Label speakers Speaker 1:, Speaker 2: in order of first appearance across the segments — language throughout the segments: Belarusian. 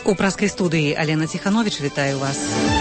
Speaker 1: У праскай студыі Алена Ціхановіч, вітаю вас.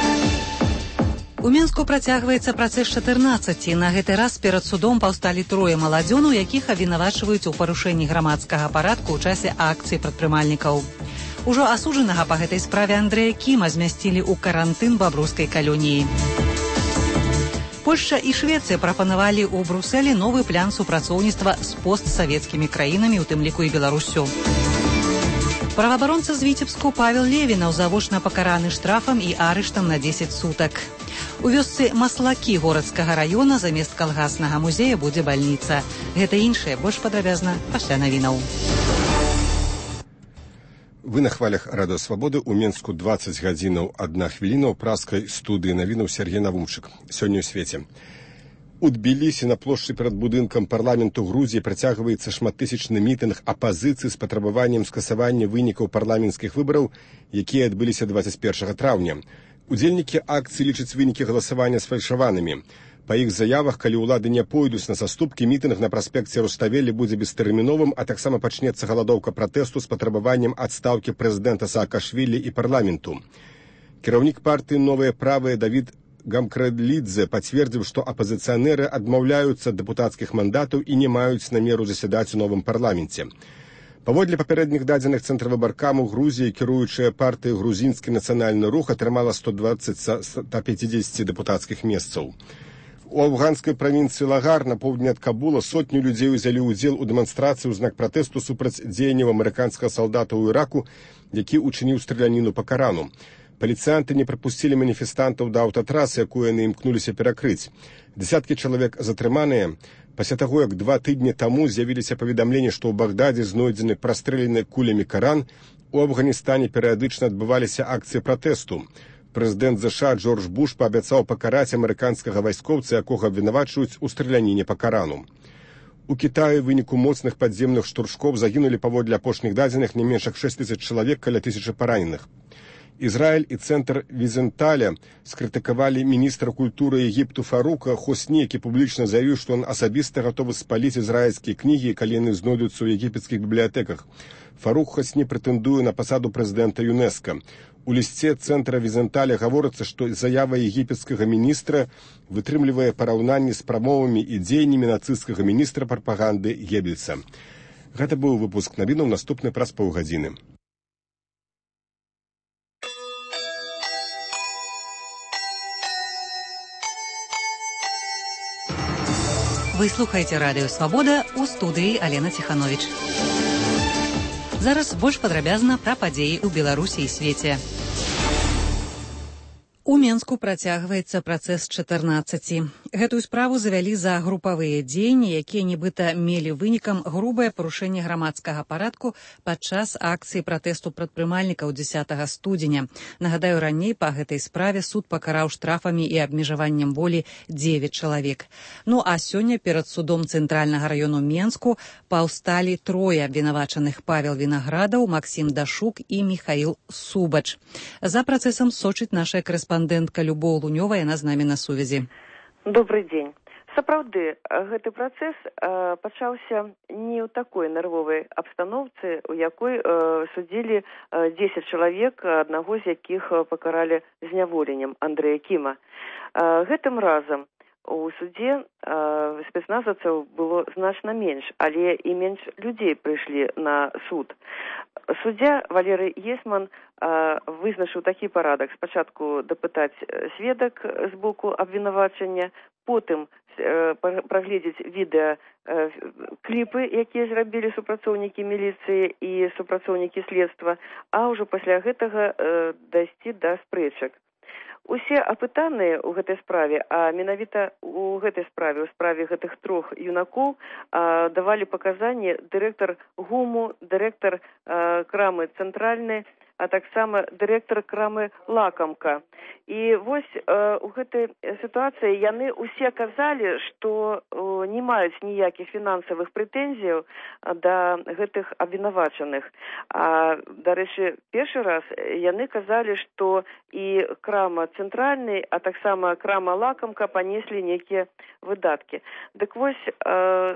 Speaker 1: У Менску працягваецца працэс 14. На гэты раз перад судом паўсталі трое маладзёнаў, якіх абвінавачваюць у парушэнні грамадскага парадку ў часе акцыі прадпрымальнікаў. Ужо асуджанага па гэтай справе Андрэя Кіма змясцілі ў карантын бабруйскай калоніі. Польшча і Швецыя прапанавалі ў Брусэлі новы план супрацоўніцтва з постсавецкімі краінамі, у тым ліку і Беларуссю. Праваабаронца з Віцебску Павел Левінаў завочна пакараны штрафам і арыштам на 10 сутак. У вёсцы Маслакі горадскага раёна замест калгаснага музея будзе бальніца. Гэта іншае, больш падрабязна пасля навінаў.
Speaker 2: Вы на хвалях Радыё Свабоды. У Менску 20 гадзінаў 1 хвіліна. У праскай студыі навінаў Сергей Навумчык. Сёння ў свеце. У Тбілісі на плошчы перад будынкам парламенту Грузіі працягваецца шматтысячны мітынг апазіцыі з патрабаваннем скасавання вынікаў парламенцкіх выбараў, якія адбыліся 21 траўня. Удзельнікі акцыі лічаць вынікі галасавання сфальшаванымі. Па іх заявах, калі ўлады не пойдуць на саступкі, мітынг на праспекце Руставелі будзе бестэрміновым, а таксама пачнецца галадоўка пратэсту з патрабаваннем адстаўкі прэзідэнта Саакашвілі і парламенту. Кіраўнік партыі «Новыя правыя» Давід Гамкрэдлідзе пацвердзіў, што апазіцыянеры адмаўляюцца ад дэпутацкіх мандатаў і не маюць намеру засядаць у новым парламенце. Паводле папярэдніх дадзеных цэнтрвыбаркаму Грузіі кіруючая партыя «Грузінскі нацыянальны рух» атрымала 120 са 150 дэпутацкіх месцаў. У афганскай правінцыі Лагар на поўдні ад Кабула сотні людзей узялі ўдзел у дэманстрацыі ў знак пратэсту супраць дзеянняў амерыканскага салдата ў Іраку, які ўчыніў страляніну па Карану. Паліцыянты не прапусцілі маніфестантаў да аўтатрасы, якую яны імкнуліся перакрыць. Дзесяткі чалавек затрыманыя. Пасля таго, як 2 тыдні таму з'явіліся паведамленні, што ў Багдадзе знойдзены прастрэлены кулямі Каран, у Афганістане перыядычна адбываліся акцыі пратэсту. Прэзідэнт ЗША Джордж Буш паабяцаў пакараць амерыканскага вайскоўца, якога абвінавачваюць у страляніне па Карану. У Кітаі ў выніку моцных падземных штуршкоў загінулі паводле апошніх дадзеных не менш як 6 000 чалавек, каля 1000 параненых. Ізраіль і цэнтр Візенталя скрытыкавалі міністра культуры Егіпту Фарука Хосні, які публічна заявіў, што ён асабіста гатовы спаліць ізраільскія кнігі, калі яны знойдуцца ў егіпецкіх бібліятэках. Фарук Хосні прэтэндуе на пасаду прэзідэнта ЮНЕСКО. У лісце цэнтра Візенталя гаворыцца, што заява егіпецкага міністра вытрымлівае параўнанні з прамовамі і дзеяннямі нацысцкага міністра прапаганды Геббельса. Гэта быў выпуск навінаў, наступны праз паўгадзіны.
Speaker 1: Вы слухаеце Радыё Свабода, у студыі Алена Ціхановіч. Зараз больш падрабязна пра падзеі ў Беларусі і свеце. У Менску працягваецца працэс 14. Гэтую справу завялі за групавыя дзеянні, якія нібыта мелі вынікам грубае парушэнне грамадскага парадку падчас акцыі пратэсту прадпрымальнікаў 10 студзеня. Нагадаю, раней па гэтай справе суд пакараў штрафамі і абмежаваннем волі 9 чалавек. Ну а сёння перад судом цэнтральнага раёну Менску паўсталі трое абвінавачаных: Павел Вінаградаў, Максім Дашук і Міхаіл Субач. За працэсам сочыць наша корэспандэнтка Любоў Лунёва, яна з намі на сувязі.
Speaker 3: Добрый дзень. Сапраўды, гэты працэс пачаўся не ў такой нервовай абстаноўцы, у якой судзілі 10 чалавек, аднаго з якіх пакаралі зняволеннем, Андрэя Кіма. Гэтым разам у судзе спецназаўцаў было значна менш, але і менш людзей прыйшлі на суд. Суддзя Валерый Есман вызначыў такі парадак: спачатку дапытаць сведак з боку абвінавачання, потым прагледзець відэа кліпы, якія зрабілі супрацоўнікі міліцыі і супрацоўнікі следства, а ўжо пасля гэтага дайсці да спрэчак. Усе апытаныя ў гэтай справе, а менавіта ў гэтай справе, у справе гэтых трох юнакоў, давалі паказанні дырэктар ГУМу, дырэктар крамы «Цэнтральны», а таксама дырэктар крамы «Лакамка». І вось у гэтай сітуацыі яны ўсе казалі, што не маюць ніякіх фінансавых прэтэнзіяў да гэтых абвінавачаных. А, дарэчы, першы раз яны казалі, што і крама «Цэнтральны», а таксама крама «Лакамка» панеслі нейкія выдаткі. Дык вось,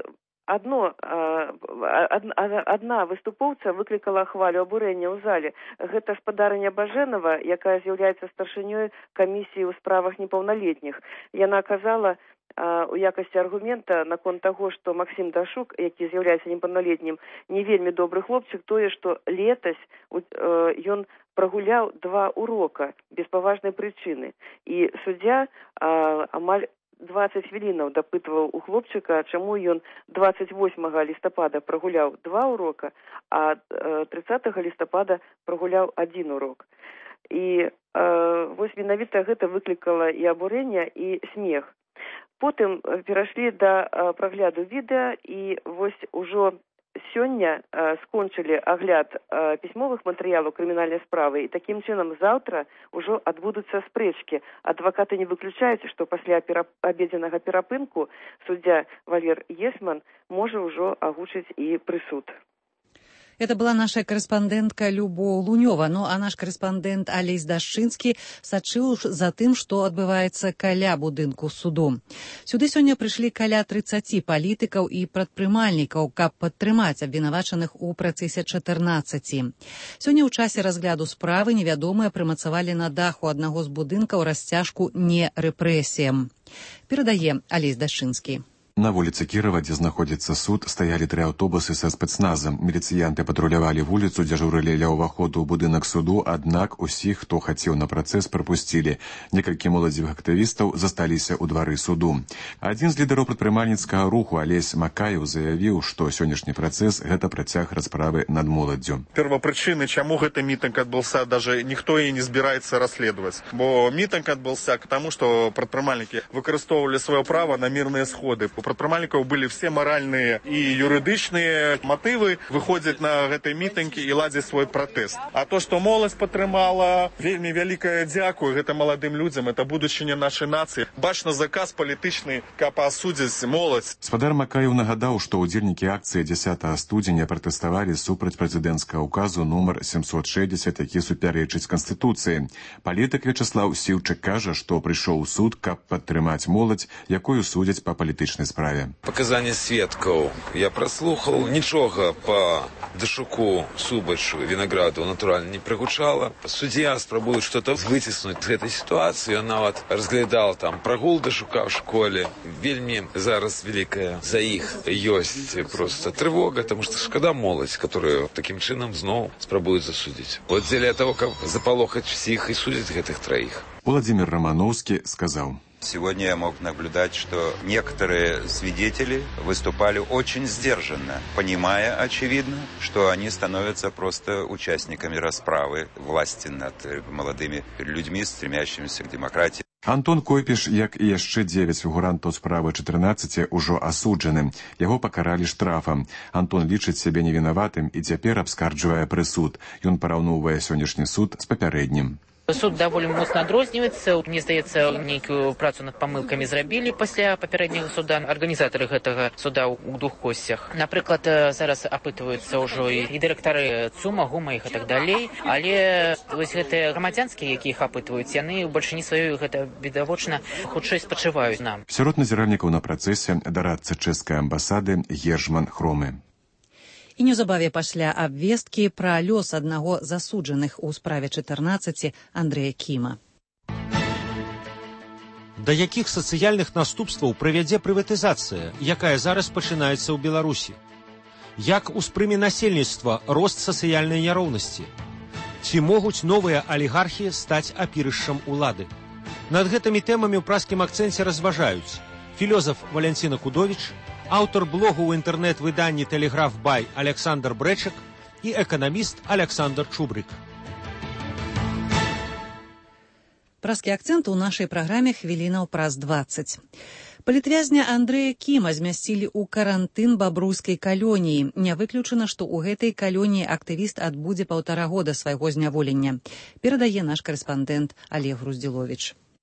Speaker 3: адна выступоўца выклікала хвалю абурэння ў зале. Гэта спадарыня Бажэнава, якая з'яўляецца старшынёй камісіі ў справах непаўналетніх. Яна казала у якасці аргумента наконт таго, што Максім Дашук, які з'яўляецца непаўналетнім, не вельмі добры хлопчык, тое, што летась ён прагуляў 2 урока без паважнай прычыны. І суддзя амаль 20 хвілінаў дапытваў у хлопчыка, чаму ён 28 лістапада прагуляў 2 урока, а 30 лістапада прагуляў 1 урок. І вось менавіта гэта выклікала і абурэнне, і смех. Потым перайшлі да прагляду відэа, і вось ужо сёння скончылі агляд пісьмовых матэрыялаў крымінальнай справы, і такім чынам заўтра ўжо адбудуцца спрэчкі. Адвакаты не выключаюць, што пасля абедзенага перапынку суддзя Валер Есман можа ўжо агучыць і прысуд.
Speaker 1: Это была наша карэспандэнтка Любоў Лунёва. Ну, а наш карэспандэнт Алесь Дашчынскі сачыў за тым, што адбываецца каля будынку суду. Сюды сёння прыйшлі каля 30 палітыкаў і прадпрымальнікаў, каб падтрымаць абвінавачаных у працэсе 14. Сёння ў часе разгляду справы невядомыя прымацавалі на даху аднаго з будынкаў расцяжку «Не рэпрэсіям». Перадае Алесь Дашчынскі.
Speaker 4: На вуліцы Кірова, дзе знаходзіцца суд, стаялі 3 аўтобусы са спецназам. Міліцыянты патрулявалі вуліцу, дзяжурылі ля ўваходу ў будынак суду, аднак усіх, хто хацеў на працэс, прапусцілі. Некалькі моладзевых актывістаў засталіся ў двары суду. Адзін з лідараў прадпрымальніцкага руху, Алесь Макаеў, заявіў, што сённяшні працэс – гэта працяг расправы над моладдзю.
Speaker 5: Первопричины, чему этот митинг отбылся, даже никто и не собирается расследовать. Бо митинг отбылся к тому, что предпринимальники выкористовывали свое право на мирные сходы. У предпринимальников были все моральные и юридичные мотивы выходить на этой митинге и ладить свой протест. А то, что молодь подтримала, вельми великое дякую это молодым людям, это будущее нашей нации. Бачно заказ політичний, каб осудить молодь.
Speaker 4: Спадар Макаеў нагадаў, што ўдзельнікі акцыі 10 студзеня пратэставалі супраць прэзідэнцкага ўказу нумар 760, які супярэчыць Канстытуцыі. Палітык Вячаслаў Сіўчык кажа, што прыйшоў у суд, каб падтрымаць моладзь, якую судзяць па палітычнай справе.
Speaker 6: Показания сведкаў я праслухаў, нічога па Дашуку, Субачу, Вінаграду натуральна не прагучала. Суддзя спрабуе што-то выціснуць з гэтай сітуацыі. Ён нават разглядаў там прагул Дашука ў школе. Вельмі зараз вялікая за іх ёсць просто трывога, таму што шкада моладзь, которую такім чынам зноў спрабуюць засудзіць. Вот дзеля того, каб запалохаць всіх і судзіць гэтых 3.
Speaker 4: Владимир Романовский сказал:
Speaker 7: Сегодня я мог наблюдать, что некоторые свидетели выступали очень сдержанно, понимая, очевидно, что они становятся просто участниками расправы власти над молодыми людьми, стремящимися к демократии.
Speaker 4: Антон Койпіш, як і яшчэ 9 фігурантаў справы 14, ужо асуджаны. Яго пакаралі штрафам. Антон лічыць сябе невінаватым і цяпер абскарджвае прысуд. Ён параўноўвае сённяшні суд з папярэднім.
Speaker 8: Суд даволі моцна адрозніваецца. Мне здаецца, нейкую працу над памылкамі зрабілі пасля папярэдняга суда. Арганізатары гэтага суда ў 2 косцях. Напрыклад, зараз апытваюцца ўжо і дырэктары ЦУМа, ГУМа і так далей. Але вось гэтыя грамадзянскія, якіх апытваюць, яны ў бальшыні сваёй гэта відавочна хутчэй спачуваюць нам.
Speaker 4: Сярод назіральнікаў на працэсе дарадца чэшскай амбасады Ержман Хромы.
Speaker 1: І неўзабаве пасля абвесткі пра лёс аднаго з асуджаных у справе 14 Андрэя Кіма.
Speaker 9: Да якіх сацыяльных наступстваў прывядзе прыватызацыя, якая зараз пачынаецца ў Беларусі? Як успрыме насельніцтва рост сацыяльнай няроўнасці? Ці могуць новыя алігархі стаць апірышчам улады? Над гэтымі тэмамі ў праскім акцэнце разважаюць філёзаф Валянціна Кудовіч, аўтар блогу ў інтэрнэт-выданні «Тэлеграф Бай» Александр Брэчак і эканаміст Александр Чубрык.
Speaker 1: Праскі акцэнт у нашай праграме хвілінаў праз 20. Палітвязня Андрэя Кіма змясцілі ў карантын бабруйскай калоніі. Не выключана, што ў гэтай калоніі актывіст адбудзе 1,5 года свайго зняволення. Перадае наш карэспандэнт Олег Груздзіловіч.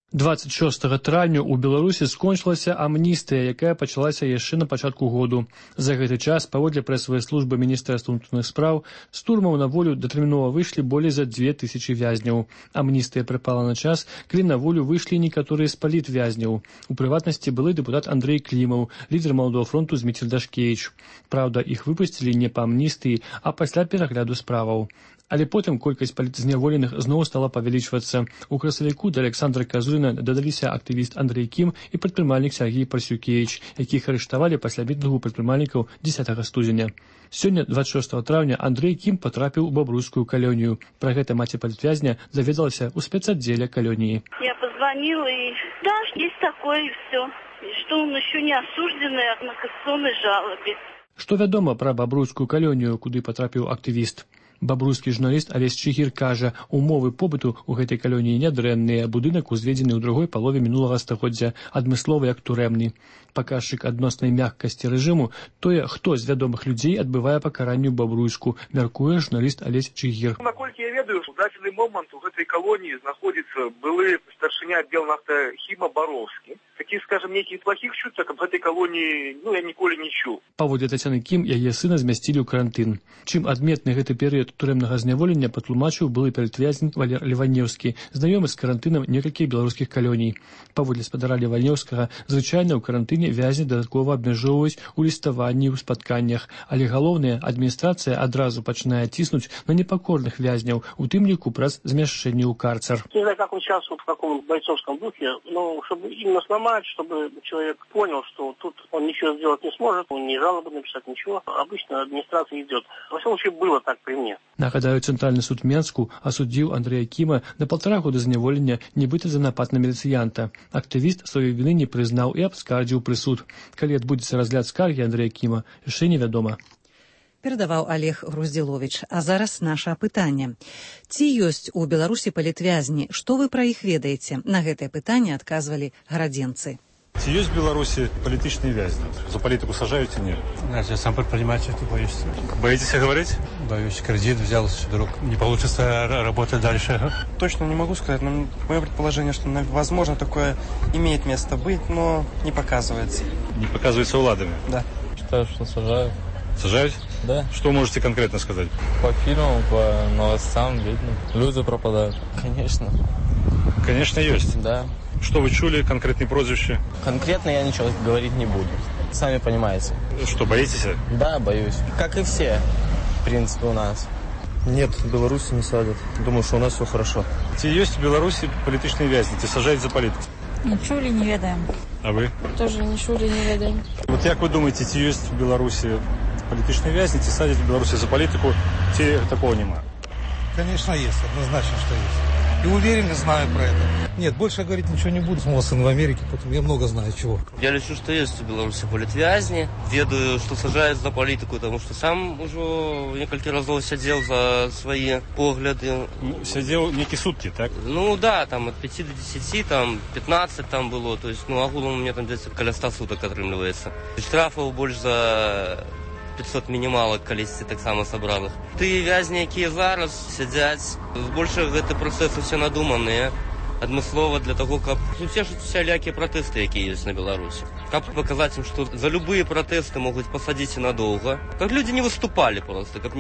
Speaker 10: 26 траўня ў Беларусі скончылася амністыя, якая пачалася яшчэ на пачатку году. За гэты час, паводле прэсавай службы Міністэрства ўнутраных спраў, з турмаў на волю датэрмінова выйшлі болей за 2000 вязняў. Амністыя прыпала на час, калі на волю выйшлі некаторыя з палітвязняў. У прыватнасці былы дэпутат Андрэй Клімаў, лідар Маладога фронту Зміцер Дашкевіч. Праўда, іх выпусцілі не па амністыі, а пасля перагляду справаў. Але потым колькасць палітзняволеных зноў стала павялічвацца. У красавіку да Александра Казуріна дадаліся актывіст Андрэй Кім і прадпрымальнік Сергей Парсюкевіч, якіх арыштавалі пасля мітынгу прадпрымальнікаў 10 студзеня. Сёння, 26 траўня, Андрэй Кім потрапіў у бабруйскую калонію. Пра гэта маці палітвязня заведалася ў спецаддзеле калоніі.
Speaker 11: Я позвонила и да, есть такое и все. И что он еще не осужденный на кассационной жалобе.
Speaker 10: Што вядома пра бабруйскую калонію, куды потрапіў актывіст? Бабруйскі журналіст Алесь Чыгір кажа, умовы побыту ў гэтай калоніі нядрэнныя, будынак узведзены ў другой палове мінулага стагоддзя, адмысловы як турэмны. Паказчык адноснай мяккасці рэжыму тое, хто з вядомых людзей адбывае пакаранне ў Бабруйску, мяркуе журналіст Алесь Чыгір.
Speaker 12: Наколькі я ведаю, у дадзены момант у гэтай калоніі знаходзіцца былы старшыня Белнафтахіма Бароўскі. Таких, скажем, неких плохих чуток об этой колонии, я ніколі не чуў.
Speaker 10: Паводле Тацяны Кім, яе сына змясцілі ў карантын. Чым адметны гэты перыяд турэмнага зняволення патлумачыў былы палітвязень Валер Леванеўскі, знаёмы з карантынам некалькіх беларускіх калоній. Паводле спадара Леванеўскага, звычайна ў карантыне вязні дадаткова абмяжоўваюць у ліставанні ў спатканнях, але галоўная адміністрацыя адразу пачынае ціснуць на непакорных вязняў, у тым ліку праз змяшчэнне ў карцер.
Speaker 12: Не знаю, как он сейчас в таком бойцовском духе, но чтобы именно сломать, чтобы человек понял, что тут он ничего сделать не сможет, он не жалобы написать, ничего. Обычно администрация идет. Во всяком случае, было так при мне.
Speaker 10: Нагадаю, Цэнтральны суд Менску асудзіў Андрэя Кіма на 1,5 года зняволення нібыта за напад на міліцыянта. Актывіст сваёй віны не прызнаў і абскардзіў прысуд. Калі адбудзецца разгляд скаргі Андрэя Кіма, яшчэ невядома.
Speaker 1: Перадаваў Олег Груздзіловіч. А зараз наша пытанне. Ці ёсць у Беларусі палітвязні? Што вы пра іх ведаеце? На гэтае пытанне адказвалі гарадзенцы.
Speaker 13: Ці ёсць в Беларуси политичные вязни? За политику сажают и нет?
Speaker 14: Я сам предприниматель, боюсь.
Speaker 13: Боитесь говорить?
Speaker 14: Боюсь, кредит взял, вдруг не получится работать дальше.
Speaker 15: Точно не могу сказать, но мое предположение, что, возможно, такое имеет место быть, но не показывается.
Speaker 13: Не показывается уладами?
Speaker 15: Да.
Speaker 16: Считаю, что сажают.
Speaker 13: Сажают?
Speaker 16: Да.
Speaker 13: Что можете конкретно сказать?
Speaker 16: По фильмам, по новостям видно. Люди пропадают. Конечно.
Speaker 13: Конечно, есть.
Speaker 16: Да.
Speaker 13: Что вы чули, конкретные прозвища?
Speaker 16: Конкретно я ничего говорить не буду. Сами понимаете.
Speaker 13: Что, боитесь?
Speaker 16: Да, боюсь. Как и все, в принципе, у нас.
Speaker 14: Нет, в Беларуси не садят. Думаю, что у нас все хорошо.
Speaker 13: Ці есть в Беларуси политичные вязни? Ці сажают за политику?
Speaker 17: Не чули, не ведаем.
Speaker 13: А вы?
Speaker 17: Тоже не чули, не ведаем.
Speaker 13: Вот як вы думаете, ці есть в Беларуси политичные вязни, ці садят в Беларуси за политику, ці такого нема?
Speaker 18: Конечно, есть. Однозначно, что есть. И уверенно знаю про это. Нет, больше я говорить ничего не буду. Мой сын в Америке, поэтому я много знаю чего.
Speaker 19: Я лечу, что есть в Беларуси политвязни. Ведаю, что сажают за политику, потому что сам уже несколько разов сидел за свои погляды.
Speaker 13: Сидел некие сутки, так?
Speaker 19: Ну да, там от 5 до 10, там 15 там было. То есть, огулом у меня там где-то около 100 суток отрымливается. Штрафов больше за 500 мінімалак калісьці таксама сабраных. Тыя вязні, якія зараз сядзяць, больше гэты працэсы все надуманыя, адмыслова для того, каб уцешыць усялякія пратэсты, якія ёсць на Беларусі. Каб паказаць ім, што за любыя пратэсты могуць пасадзіць і надоўга. Каб людзі не выступалі просто, каб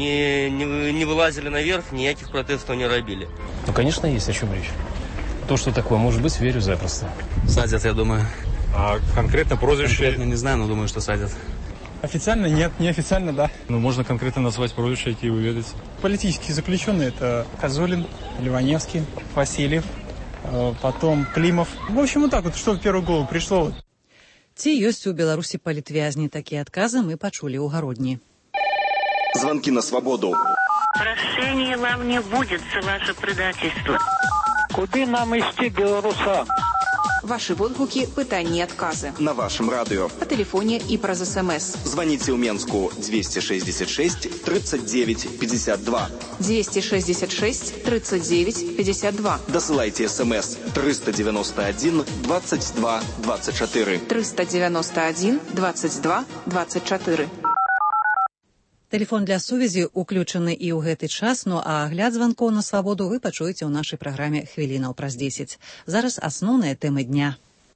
Speaker 19: не вылазілі наверх, ніякіх пратэстаў не рабілі.
Speaker 20: Ну, конечно, есть о чем речь. То, что такое может быть, верю запросто.
Speaker 21: Садят, я думаю.
Speaker 13: А конкретно прозвище?
Speaker 21: Конкретно не знаю, но думаю, что садят.
Speaker 22: Официально нет, неофициально да.
Speaker 13: Ну, можно конкретно назвать прозвища, какие вы ведаете?
Speaker 22: Политические заключенные — это Козулин, Ливаневский, Васильев, потом Климов. В общем, вот так вот, что в первую голову пришло.
Speaker 1: Ці ёсць у Беларусі палітвязні? Такія адказы мы пачулі ў гародні.
Speaker 23: Звонки на свободу.
Speaker 11: Прощения вам не будет за ваше предательство.
Speaker 24: Куды нам ісці, беларусам?
Speaker 25: Ваши водгуки, пытания и отказы.
Speaker 23: На вашем радио.
Speaker 25: По телефоне и про СМС.
Speaker 23: Звоните в Менску 266 39 52.
Speaker 25: 266 39 52.
Speaker 23: Досылайте СМС 391 22 24.
Speaker 25: 391 22 24.
Speaker 1: Тэлефон для сувязі уключаны і ў гэты час, ну а агляд званкоў на свабоду вы пачуеце ў нашай праграме хвілінаў праз 10. Зараз асноўныя тэмы дня.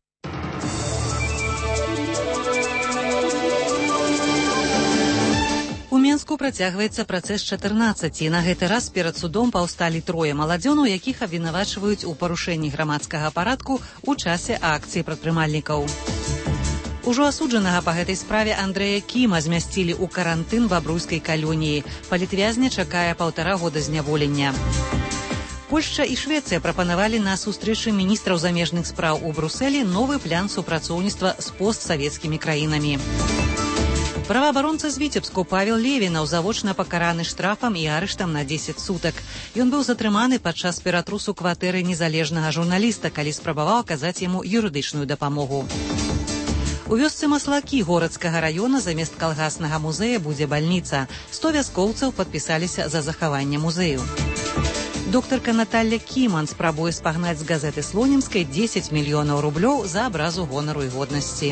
Speaker 1: У Менску працягваецца працэс 14. На гэты раз перад судом паўсталі трое маладзёнаў, якіх абвінавачваюць у парушэнні грамадскага парадку ў часе акцыі прадпрымальнікаў. Ужо асуджанага па гэтай справе Андрэя Кіма змясцілі ў карантын бабруйскай калоніі. Палітвязня чакае 1,5 года зняволення. Польшча і Швецыя прапанавалі на сустрэчы міністраў замежных спраў у Брусэлі новы план супрацоўніцтва з постсавецкімі краінамі. Праваабаронца з Віцебску Павел Левінаў завочна пакараны штрафам і арыштам на 10 сутак. Ён быў затрыманы падчас ператрусу кватэры незалежнага журналіста, калі спрабаваў аказаць яму юрыдычную дапамогу. У вёсцы Маслакі горадскага раёна замест калгаснага музея будзе бальніца. 100 вяскоўцаў падпісаліся за захаванне музею. Доктарка Наталля Кіман спрабуе спагнаць з газеты Слонімскай 10 мільёнаў рублёў за абразу гонару і годнасці.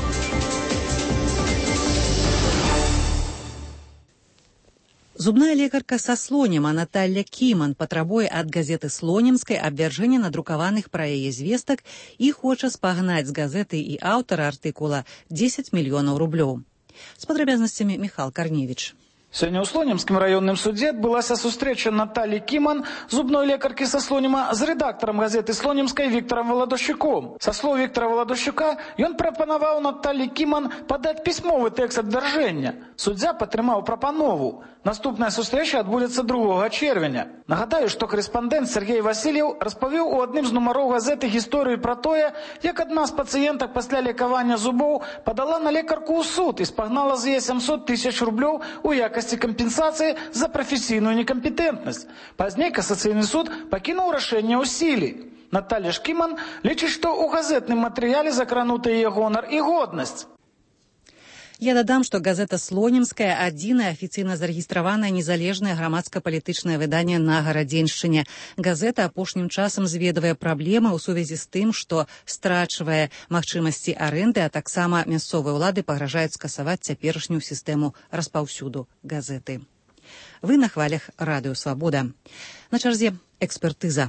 Speaker 1: Зубная лекарка са Слоніма Наталля Кіман патрабуе ад газеты Слонімскай абвяржэння надрукаваных пра яе звестак і хоча спагнаць з газеты і аўтара артыкула 10 мільёнаў рублёў. З падрабязнасцямі Міхал Карневіч.
Speaker 2: Сёння ў Слонімскім раённым судзе адбылася сустрэча Наталлі Кіман, зубной лекаркі са Слоніма, з рэдактарам газеты Слонімскай Віктарам Валадушчуком. Са слоў Віктара Валадушчука, ён прапанаваў Наталлі Кіман падаць пісьмовы тэкст абвяржэння. Суддзя падтрымаў прапанову. Наступная сустрэча адбудзецца 2 чэрвеня. Нагадаю, што карэспандэнт Сергей Васильев распавёў у адным з нумароў газеты гісторыю пра тое, як адна з пацыентак пасля лекавання зубоў падала на лекарку ў суд і спагнала з яе 700 000 рублёў у якасці кампенсацыі за прафесійную некампетэнтнасць. Пазней касацыйны суд пакінуў рашэнне ў сіле. Наталля Кіман лічыць, што ў газетным матэрыяле закрануты яе гонар і годнасць.
Speaker 1: Я дадам, што газета Слонімская – адзінае афіцыйна зарэгістраванае незалежнае грамадска-палітычнае выданне на Гарадзеншчыне. Газета апошнім часам зведвае праблемы ў сувязі з тым, што страчвае магчымасці арэнды, а таксама мясцовыя ўлады пагражаюць скасаваць цяперашнюю сістэму распаўсюду газеты. Вы на хвалях Радыё Свабода. На чарзе экспертыза.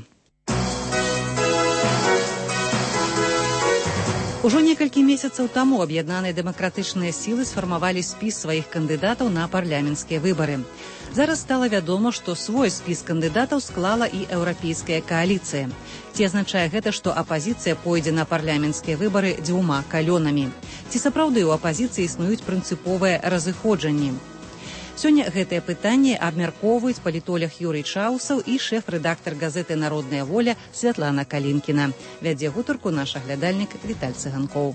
Speaker 1: Ужо некалькі месяцаў таму аб'яднаныя дэмакратычныя сілы сфармавалі спіс сваіх кандыдатаў на парламенцкія выбары. Зараз стала вядома, што свой спіс кандыдатаў склала і еўрапейская кааліцыя. Ці азначае гэта, што апазіцыя пойдзе на парламенцкія выбары 2 калёнамі? Ці сапраўды ў апазіцыі існуюць прынцыповыя разыходжанні? Сёння гэтае пытанне абмяркоўваюць палітолог Юрый Чаусаў і шэф-рэдактар газеты «Народная воля» Святлана Калінкіна. Вядзе гутарку наш аглядальнік Віталь Цыганкоў.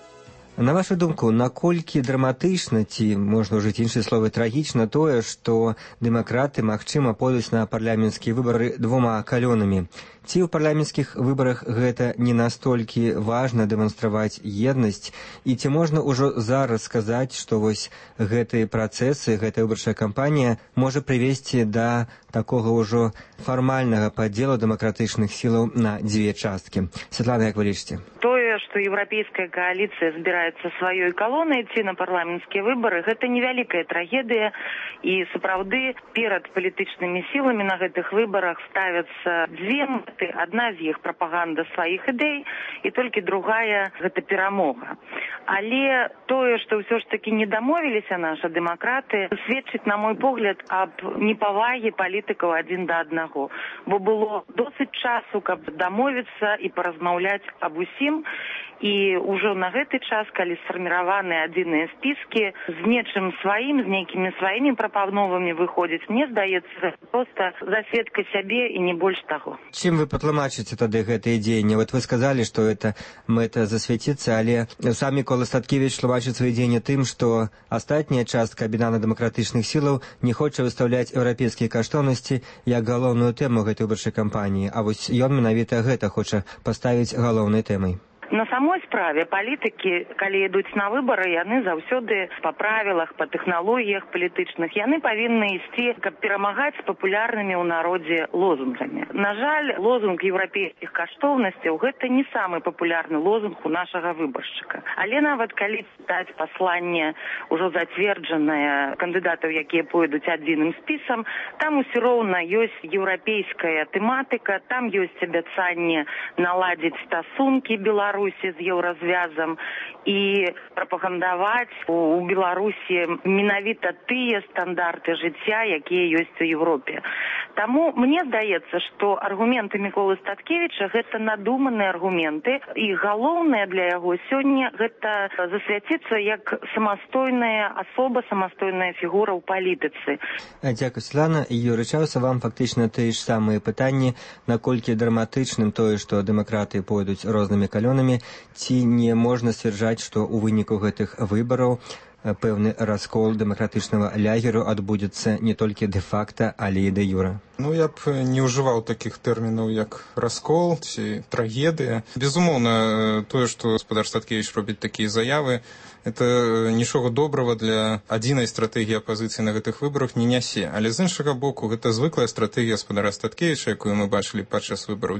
Speaker 3: На вашу думку, наколькі драматычна, ці, можна ўжыць іншыя словы, трагічна тое, што дэмакраты, магчыма, пойдуць на парламенцкія выбары 2 калёнамі? Ці ў парламенцкіх выбарах гэта не настолькі важна дэманстраваць еднасць? І ці можна ўжо зараз сказаць, што вось гэтыя працэсы, гэтая выбарчая кампанія можа прывесці да такога ўжо фармальнага падзелу дэмакратычных сілаў на 2 часткі? Святлана, як вы лічыце?
Speaker 5: Тое, што еўрапейская кааліцыя збіраецца сваёй калонай ідці на парламенцкія выбары, гэта невялікая трагедыя, і сапраўды перад палітычнымі сіламі на гэтых выбарах ставяцца 2 мэты. Адна з іх прапаганда сваіх ідэй, і толькі другая – гэта перамога. Але тое, што ўсё ж такі не дамовіліся нашы дэмакраты, сведчыць, на мой погляд, аб непавагі палітыкаў адзін да аднаго. Бо было досыць часу, каб дамовіцца і паразмаўляць аб усім, і ўжо на гэты час, калі сфарміраваны адзіныя спіскі, з нечым сваім, з нейкімі сваімі прапановамі выходзіць, мне здаецца, проста засветка сябе і не больш таго.
Speaker 3: Чым вы патлумачыце тады гэтыя дзеянні? Вот вы сказалі, што гэта мэта засвяціцца, але самі Мікола Статкевіч тлумачыць свае дзеянні тым, што астатняя частка аб'яднана-дэмакратычных сілаў не хоча выстаўляць еўрапейскія каштоўнасці як галоўную тэму гэтай выбарчай кампаніі, а вось ён менавіта гэта хоча паставіць галоўнай тэмай.
Speaker 5: На самой справе палітыкі, калі ідуць на выбары, яны заўсёды па правілах, па тэхналогіях палітычных, яны павінны ісці, каб перамагаць з папулярнымі ў народзе лозунгамі. На жаль, лозунг еўрапейскіх каштоўнасцяў гэта не самы папулярны лозунг у нашага выбаршчыка. Але нават калі чытаць пасланне ўжо зацверджанае кандыдатаў, якія пойдуць адзіным спісам, там усё роўна ёсць еўрапейская тэматыка, там ёсць абяцанне наладзіць стасункі Беларусі з еўразвязам і прапагандаваць у Беларусі менавіта тыя стандарты жыцця, якія ёсць у Европе. Таму мне здаецца, што аргументы Міколы Статкевіча гэта надуманыя аргументы, і галоўнае для яго сёння гэта засвяціцца як самастойная асоба, самастойная фігура ў палітыцы.
Speaker 3: Дзякуй, Светлана. Юрый Чаўса, вам фактычна тыя ж самыя пытанні, наколькі драматычным тое, што дэмакраты пойдуць рознымі калёнамі, ці не можна сцвярджаць, што ў выніку гэтых выбараў пэўны раскол дэмакратычнага лягеру адбудзецца не толькі дэ-факта, але і дэ-юра?
Speaker 4: Я б не ўжываў такіх тэрмінаў, як раскол ці трагедыя. Безумоўна, тое, што гаспадар Статкевіч робіць такія заявы, это нічога добрага для адзінай стратэгіі апазіцыі на гэтых выбарах не нясе. Але з іншага боку, гэта звыклая стратэгія гаспадара Статкевіча, якую мы бачылі падчас выбараў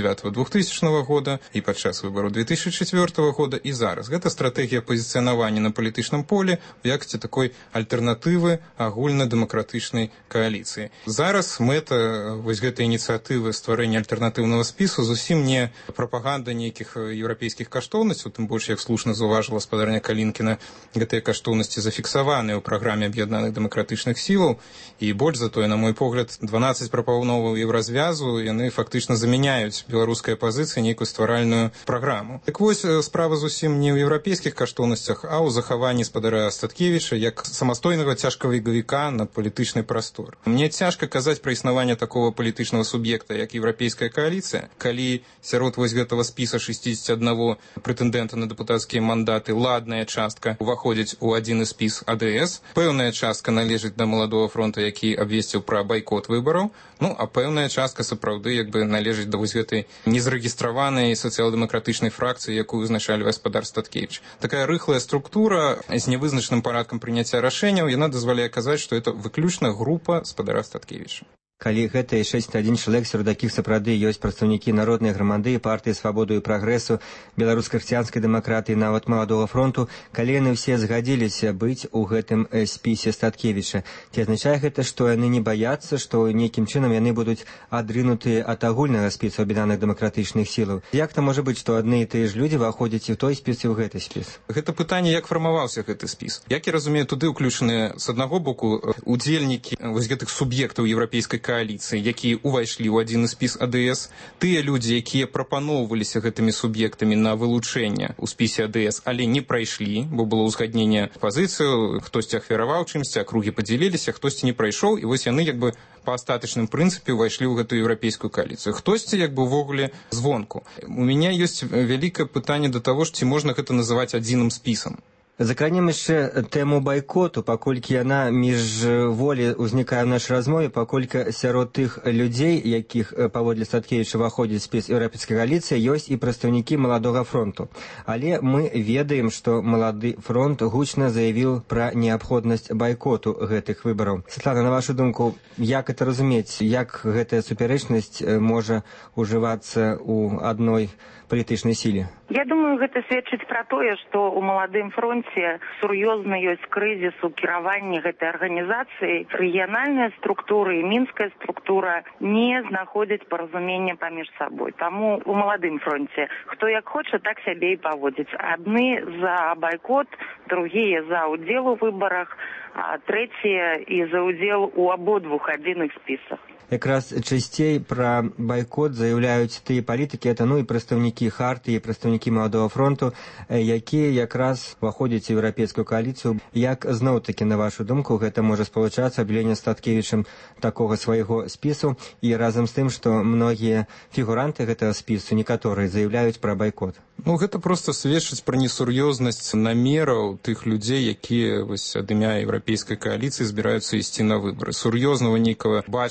Speaker 4: 99-2000 года і падчас выбараў 2004 года і зараз. Гэта стратэгія пазіцыянавання на палітычным полі в якасці такой альтэрнатывы агульнадэмакратычнай кааліцыі. Зараз мэта вось гэтай ініцыятывы стварэння альтэрнатыўнага спісу зусім не прапаганда нейкіх еўрапейскіх каштоўнасцяў, тым больш, як слушна заўважыла гаспадарня Калінкіна, гэтыя каштоўнасці зафіксаваныя ў праграме аб'яднаных дэмакратычных сілаў, і больш за тое, на мой погляд, 12 прапановаў еўразвязу, яны фактычна замяняюць беларускай апазіцыі нейкую стваральную праграму. Так вось, справа зусім не ў еўрапейскіх каштоўнасцях, а ў захаванні гаспадара Статкевіча як самастойнага цяжкавыгавіка на палітычны прастор. Мне цяжка казаць пра існаванне такого палітычнага суб'екта, як еўрапейская кааліцыя, калі сярод вось гэтага спіса 61 прэтэндэнта на дэпутацкія мандаты ладная частка уваходзіць у адзіны спіс АДС, пэўная частка належыць да Маладога фронта, які абвесціў пра байкот выбараў, а пэўная частка сапраўды належыць да вось гэтай незарэгістраванай сацыял-дэмакратычнай фракцыі, якую узначальвае гаспадар Статкевіч. Такая рыхлая структура з невызначаным парадкам прыняцця рашэнняў, яна дазваляе казаць, што это выключна група гаспадара Статкевіча.
Speaker 3: Калі гэта і 61 чалавек, сярод якіх сапраўды ёсць прадстаўнікі народнай грамады, партыі «Свабоду і прагрэсу», беларуска-хрысціянскай дэмакратыі, нават Маладога фронту, калі яны ўсе згадзіліся быць у гэтым спісе Статкевіча, ці азначае гэта, што яны не баяцца, што нейкім чынам яны будуць адрынутыя ад агульнага спісу аб'яднаных дэмакратычных сілаў? Як то можа быць, што адны і тыя ж людзі выходзяць і ў той спіс, і ў гэты спіс?
Speaker 4: Гэта пытанне, як фармаваўся гэты спіс. Як я разумею, туды ўключаныя, з аднаго боку, удзельнікі вось гэтых суб'ектаў еўрапейскай кааліцыі, якія ўвайшлі ў адзіны спіс АДС, тыя людзі, якія прапаноўваліся гэтымі суб'ектамі на вылучэнне ў спісе АДС, але не прайшлі, бо было ўзгадненне пазіцыю, хтосьці ахвяраваў чымсьці, акругі падзяліліся, хтосьці не прайшоў, і вось яны па астатачным прынцыпе ўвайшлі ў гэтую еўрапейскую кааліцыю. Хтосьці ўвогуле звонку. У мяне ёсць вялікае пытанне да таго, ці можна гэта называць адзіным спісам.
Speaker 3: Закранем яшчэ тэму байкоту, паколькі яна міжволі ўзнікае ў нашай размове, паколькі сярод тых людзей, якіх паводле Статкевіча ўваходзіць спіс еўрапейскай кааліцыі, ёсць і прадстаўнікі Маладога фронту. Але мы ведаем, што Малады фронт гучна заявіў пра неабходнасць байкоту гэтых выбараў. Светлана, на вашу думку, як это разумець, як гэтая супярэчнасць можа ўжывацца ў адной палітычнай сіле?
Speaker 5: Я думаю, гэта сведчыць пра тое, што ў Маладым фронце сур'ёзна ёсць крызіс у кіраванні гэтай арганізацыі. Рэгіянальная структура і мінская структура не знаходзяць паразумення паміж сабой. Таму ў Маладым фронце хто як хоча, так сябе і паводзіць. Адны за байкот, другія за ўдзел у выбарах, а трэція і за ўдзел у абодвух адзіных спісах.
Speaker 3: Якраз часцей пра байкот заяўляюць тыя палітыкі, это і прадстаўнікі Хартыі, і прадстаўнікі Маладога фронту, якія якраз уваходзяць у еўрапейскую кааліцыю. Як зноў-такі, на вашу думку, гэта можа спалучацца аб'яўленне Статкевічам такога свайго спісу, і разам з тым, што многія фігуранты гэтага спісу, некаторыя, заяўляюць пра байкот?
Speaker 4: Гэта проста сведчыць пра несур'ёзнасць намераў тых людзей, якія ад імя еўрапейскай кааліцыі збіраюцца ісці на выбары. Сур'ёзнага нейкага бачання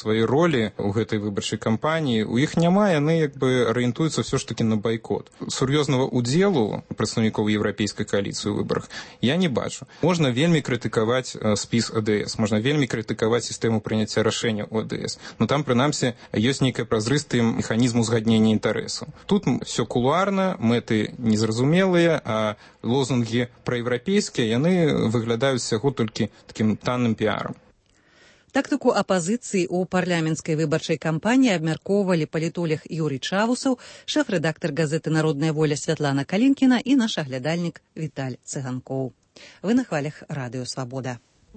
Speaker 4: сваёй ролі ў гэтай выбарчай кампаніі у іх няма, яны як бы арыентуюцца ўсё ж таки на байкот. Сур'ёзнага удзелу прадстаўнікоў еўрапейскай кааліцыі ў выбарах я не бачу. Можна вельмі крытыкаваць спіс АДС, можна вельмі крытыкаваць сістэму прыняцця рашэння ў АДС, но там прынамсі ёсць нейкая празрысты механізм узгаднення інтарэсаў. Тут все кулуарна, мэты незразумелыя, а лозунгі праеўрапейскія, яны выглядаюць всяго толькі такім танным піарам.
Speaker 1: Тактыку апазіцыі ў парламенцкай выбарчай кампаніі абмяркоўвалі палітолог Юрый Чавусаў, шэф-рэдактар газеты «Народная воля» Святлана Калінкіна і наш аглядальнік Віталь Цыганкоў. Вы на хвалях радыё «Свабода».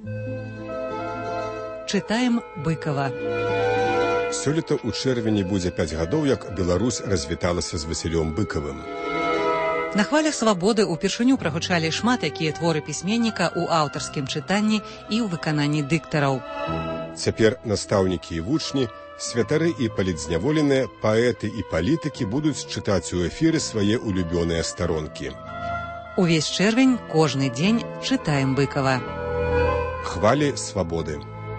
Speaker 1: Чытаем Быкова.
Speaker 6: Сёлета ў чэрвені будзе 5 гадоў, як Беларусь развіталася з Васілём Быкавым.
Speaker 1: На хвалях «Свабоды» упершыню прагучалі шмат якія творы пісьменніка ў аўтарскім чытанні і ў выкананні дыктараў.
Speaker 6: Цяпер настаўнікі і вучні, святары і палітзняволеныя, паэты і палітыкі будуць чытаць у эфіры свае улюбёныя старонкі.
Speaker 1: Увесь чэрвень, кожны дзень чытаем Быкава.
Speaker 6: Хвалі свабоды.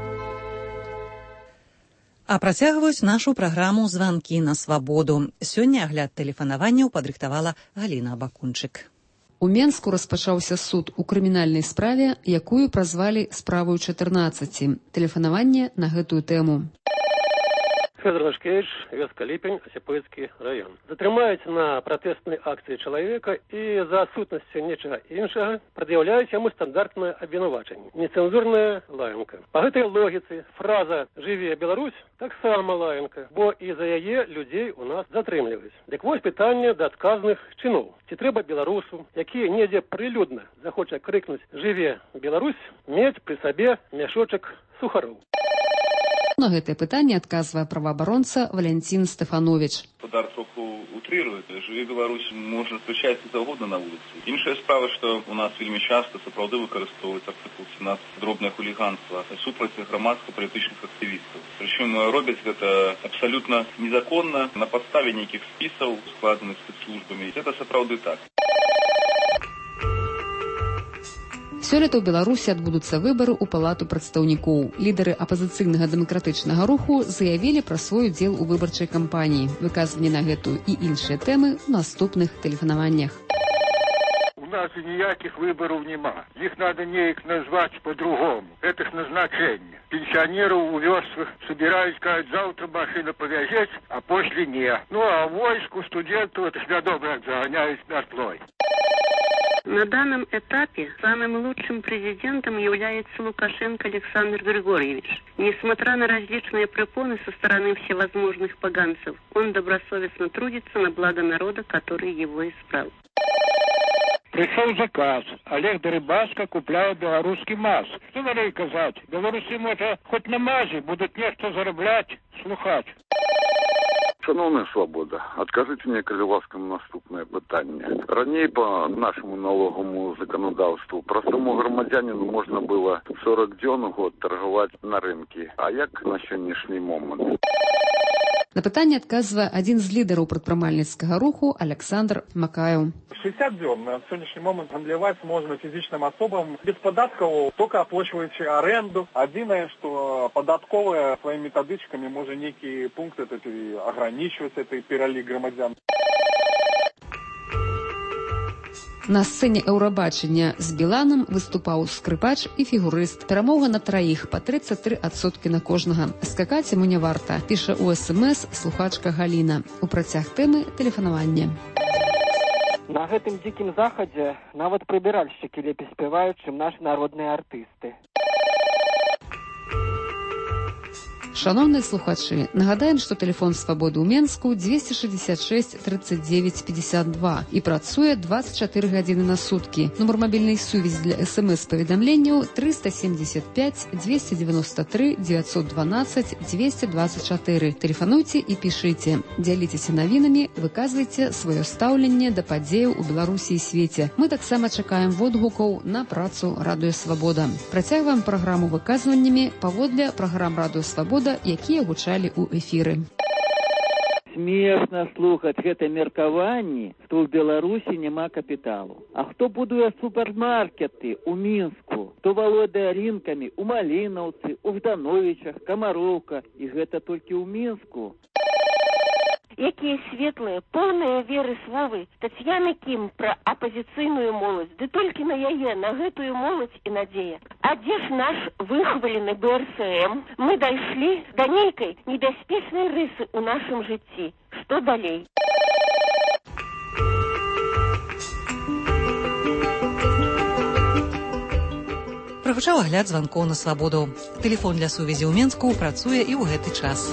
Speaker 1: А працягваюць нашу праграму «Званкі на свабоду». Сёння агляд тэлефанаванняў падрыхтавала Галіна Бакунчык.
Speaker 7: У Менску распачаўся суд у крымінальнай справе, якую празвалі справаю 14. Тэлефанаванне на гэтую тэму.
Speaker 8: Федор Лашкевич, вёска Ліпень, Асіпэцкі раён. Затрымаюць на пратэснай акцыі чалавека і за адсутнасцю нечага іншага прад'яўляюць яму стандартнае абвінавачанне. Нецэнзурная лаянка. Па гэтай логіцы фраза «Жыве Беларусь» таксама лаянка, бо і за яе людзей у нас затрымліваюць. Дык вось пытанне да адказных чыноў. Ці трэба беларусу, які недзе прылюдна захоча крыкнуць «Жыве Беларусь», мець пры сабе мяшочак сухароў?
Speaker 7: На гэтае пытанне адказвае праваабаронца Валентин Стефанович.
Speaker 9: Удар троху утрирует. «Жыве Беларусь» можна зустрічаць заўгодна на вуліцы. Іншая справа, што у нас вельмі часта сапраўды выкарыстоўваецца артыкул 17 дробнае хуліганства супраць грамадска-палітычных актывістаў. Прычым робяць гэта абсалютна незаконна на падставе нейкіх спісаў, складаных спецслужбамі. Гэта сапраўды так.
Speaker 7: Сёлета ў Беларусі адбудуцца выбары ў палату прадстаўнікоў. Лідары апазіцыйнага дэмакратычнага руху заявілі пра свой удзел у выбарчай кампаніі. Выказванні на гэтую і іншыя тэмы ў наступных тэлефанаваннях.
Speaker 24: У нас ніякіх выбораў нема. Іх надо неяк назваць по-другому. Это ж назначение. Пенсионеров у вёсках собираюсь, сказать, завтра машина повязеть, а после не. Ну а войску студентов, это ж вядома, загоняюсь метлой.
Speaker 12: На данном этапе самым лучшим президентом является Лукашенко Александр Григорьевич. Несмотря на различные препоны со стороны всевозможных поганцев, он добросовестно трудится на благо народа, который его избрал.
Speaker 24: Пришел заказ. Олег Дерибаска купляет белорусский МАЗ. Что надо казать? Белорусы, может, хоть на МАЗе будут нечто зараблять, слухать.
Speaker 26: Шановная свобода, адкажыце мне, калі ласка, на наступнае пытанне. Раней по нашему налоговому законодавству простому громадянину можно было 40 дзён у год торговать на рынке. А як на сённяшні момант?
Speaker 7: На пытанне адказвае адзін з лідараў прадпрымальніцкага руху Александр Макаев.
Speaker 27: 60 дзён на сегодняшний момент гандляваць можно физичным особам без податков, только оплачиваючи аренду. Адзінае, что податковая своими методичками может некие пункты ограничивать этой пералік громадян.
Speaker 7: На сцэне Еўрабачання з Біланам выступаў скрыпач і фігурыст. Перамога на траіх па 33% на кожнага. Скакаць яму не варта, піша у СМС слухачка Галіна. У працяг тэмы тэлефанавання.
Speaker 28: На гэтым дзікім захадзе нават прыбіральшчыкі лепей спяваюць, чым нашы народныя артысты.
Speaker 7: Шановныя слухачы, нагадаем, што тэлефон свабоды ў Менску 266 39 52 і працуе 24 гадзіны на суткі. Нумар мабільнай сувязі для СМС-паведамленняў 375 293 912 224. Тэлефануйце і пішыце. Дзяліцеся навінамі, выказвайце сваё стаўленне да падзеяў у Беларусі і свеце. Мы таксама чакаем водгукаў на працу Радыё Свабода. Працягваем праграму выказваннямі паводле праграм Радыё Свабода, якія гучалі ў эфіры.
Speaker 29: Смешна слухаць гэта меркаванні, што ў Беларусі няма капіталу. А хто будуе супермаркеты ў Мінску? хто валодае рынкамі у Малінаўцы, у Ждановічах, Камароўка, і гэта толькі ў Мінску.
Speaker 10: Якія светлыя, поўныя веры словы Тацьяны Кім пра апазіцыйную моладзь, ды толькі на яе, на гэтую моладзь і надзея. А дзе ж наш выхвалены БРСМ? Мы дайшлі да нейкай небяспечнай рысы ў нашым жыцці. Што далей?
Speaker 1: Прагучаў агляд званкоў на свабоду. Тэлефон для сувязі ў Менску працуе і ў гэты час.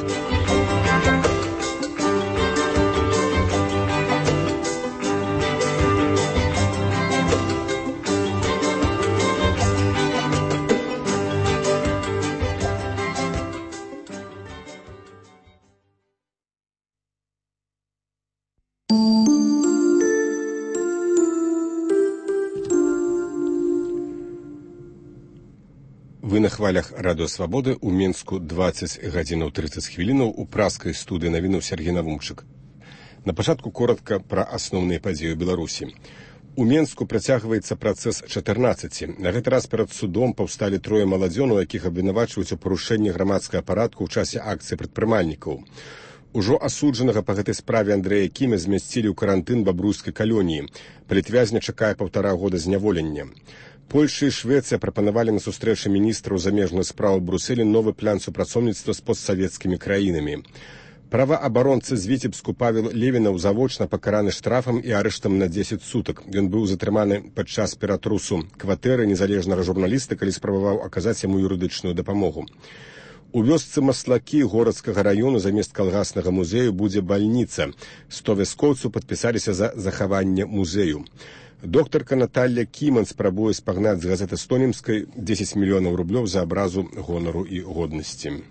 Speaker 6: Вы на хвалях радыё Свабоды ў Менску 20 гадзінаў 30 хвілінаў у праскай студыі навінаў Сергей Навумчык. На пачатку коротка пра асноўныя падзеі ў Беларусі. У Менску працягваецца працэс 14. На гэты раз перад судом паўсталі трое маладзёнаў, якіх абвінавачваюць у парушэнні грамадскага парадку ў часе акцыі прадпрымальнікаў. Ужо асуджанага па гэтай справе Андрэя Кіма змясцілі ў карантын бабруйскай калоніі. Палітвязня чакае 1,5 года зняволення. Польша і Швецыя прапанавалі на сустрэчы міністраў замежных спраў у Брусэлі новы план супрацоўніцтва з постсавецкімі краінамі. Праваабаронца з Віцебску Павел Левінаў завочна пакараны штрафам і арыштам на 10 сутак. Ён быў затрыманы падчас ператрусу кватэры незалежнага журналіста, калі спрабаваў аказаць яму юрыдычную дапамогу. У вёсцы Маслакі горадскага раёну замест калгаснага музею будзе бальніца. 100 вяскоўцаў падпісаліся за захаванне музею. Доктарка Наталья Кіман спрабуе спагнаць з газеты «Стонімскай» 10 мільёнаў рублёў за абразу гонару і годнасці.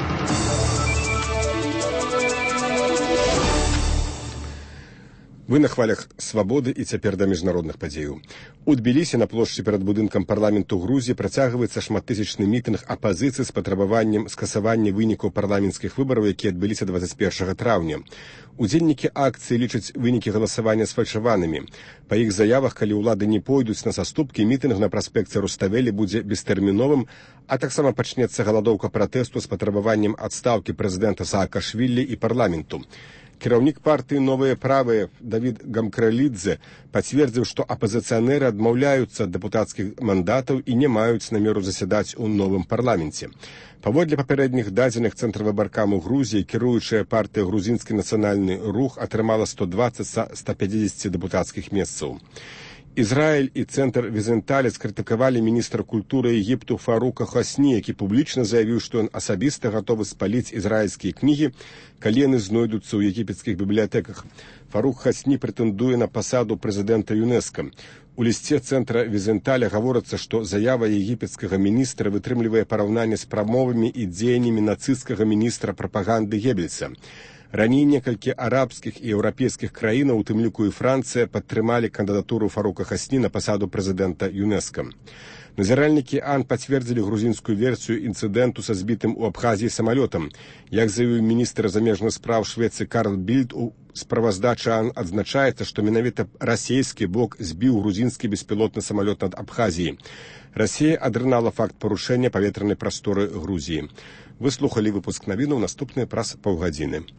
Speaker 6: Вы на хвалях Свабоды і цяпер да міжнародных падзеяў. У Тбілісі на плошчы перад будынкам парламенту Грузіі працягваецца шматтысячны мітынг апазіцыі з патрабаваннем скасавання вынікаў парламенцкіх выбараў, якія адбыліся 21 траўня. Удзельнікі акцыі лічаць вынікі галасавання сфальшаванымі. Па іх заявах, калі ўлады не пойдуць на саступкі, мітынг на праспекце Руставелі будзе бестэрміновым, а таксама пачнецца галадоўка пратэсту з патрабаваннем адстаўкі прэзідэнта Саакашвілі і парламенту. Кіраўнік партыі «Новыя правыя» Давід Гамкралідзе пацвердзіў, што апазіцыянеры адмаўляюцца ад дэпутацкіх мандатаў і не маюць намеру засядаць у новым парламенце. Паводле папярэдніх дадзеных Цэнтр выбаркаму Грузіі, кіруючая партыя «Грузінскі нацыянальны рух» атрымала 120 са 150 дэпутацкіх месцаў. Ізраіль і Цэнтр Візенталец крытыкавалі міністра культуры Егіпту Фарука Хасні, які публічна заявіў, што ён асабіста гатовы спаліць ізраільскія кнігі, калі яны знойдуцца ў егіпецкіх бібліятэках. Фарук Хасні прэтэндуе на пасаду прэзідэнта ЮНЕСКО. У лісце Цэнтра Візенталя гаворыцца, што заява егіпецкага міністра вытрымлівае параўнанне з прамовамі і дзеяннямі нацысцкага міністра прапаганды Геббельса. Раней некалькі арабскіх і еўрапейскіх краінаў, у тым ліку і Францыя, падтрымалі кандыдатуру Фарука Хасні на пасаду прэзідэнта ЮНЕСКО. Назіральнікі АН пацвердзілі грузінскую версію інцыдэнту са збітым у Абхазіі самалётам. Як заявіў міністр замежных спраў Швецыі Карл Більд, у справаздачы АН адзначаецца, што менавіта расійскі бок збіў грузінскі беспілотны самалёт над Абхазіяй. Расія адрынала факт парушэння паветранай прасторы Грузіі. Вы слухалі выпуск навінаў, наступныя праз паўгадзіны.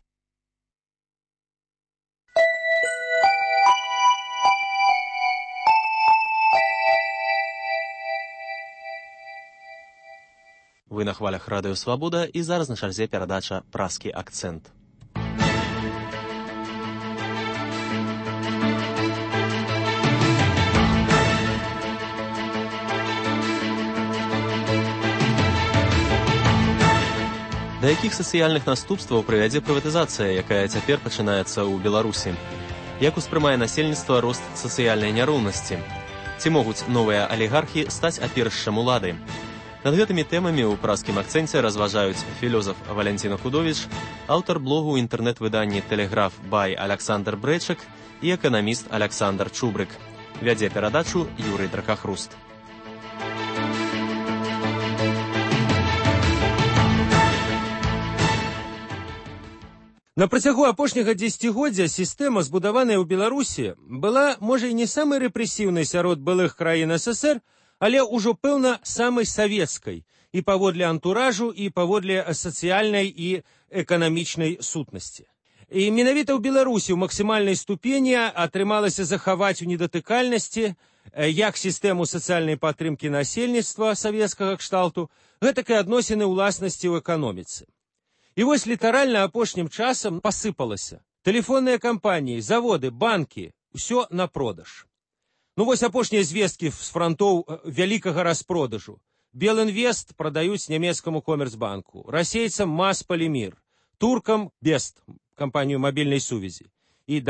Speaker 14: Вы на хвалях радыё Свабода і зараз на чарзе перадача «Праскі акцэнт». Да якіх сацыяльных наступстваў прывядзе прыватызацыя, якая цяпер пачынаецца ў Беларусі? Як успрымае насельніцтва рост сацыяльнай няроўнасці? Ці могуць новыя алігархі стаць апірышчам улады? Над гэтымі тэмамі ў праскім акцэнце разважаюць філёзаф Валянціна Худовіч, аўтар блогу ў інтэрнэт-выданні «Тэлеграф» Бай Аляксандр Брэчак і эканаміст Аляксандр Чубрык. Вядзе перадачу Юрый Дракахруст.
Speaker 15: На працягу апошняга дзесяцігоддзя сістэма, збудаваная ў Беларусі, была, можа, і не самай рэпрэсіўнай сярод былых краін ССР, але ўжо пэўна самай савецкай і паводле антуражу, і паводле сацыяльнай і эканамічнай сутнасці. І менавіта ў Беларусі ў максімальнай ступені атрымалася захаваць у недатыкальнасці як сістэму сацыяльнай падтрымкі насельніцтва савецкага кшталту, гэтак і адносіны ўласнасці ў эканоміцы. І вось літаральна апошнім часам пасыпалася. Тэлефонныя кампаніі, заводы, банкі, усё на продаж. Ну вось апошнія звесткі з франтоў вялікага распродажу. Белінвест прадаюць нямецкаму коммерцбанку, расейцам Масполимир, туркам Бест, кампанію мабільнай сувязі. І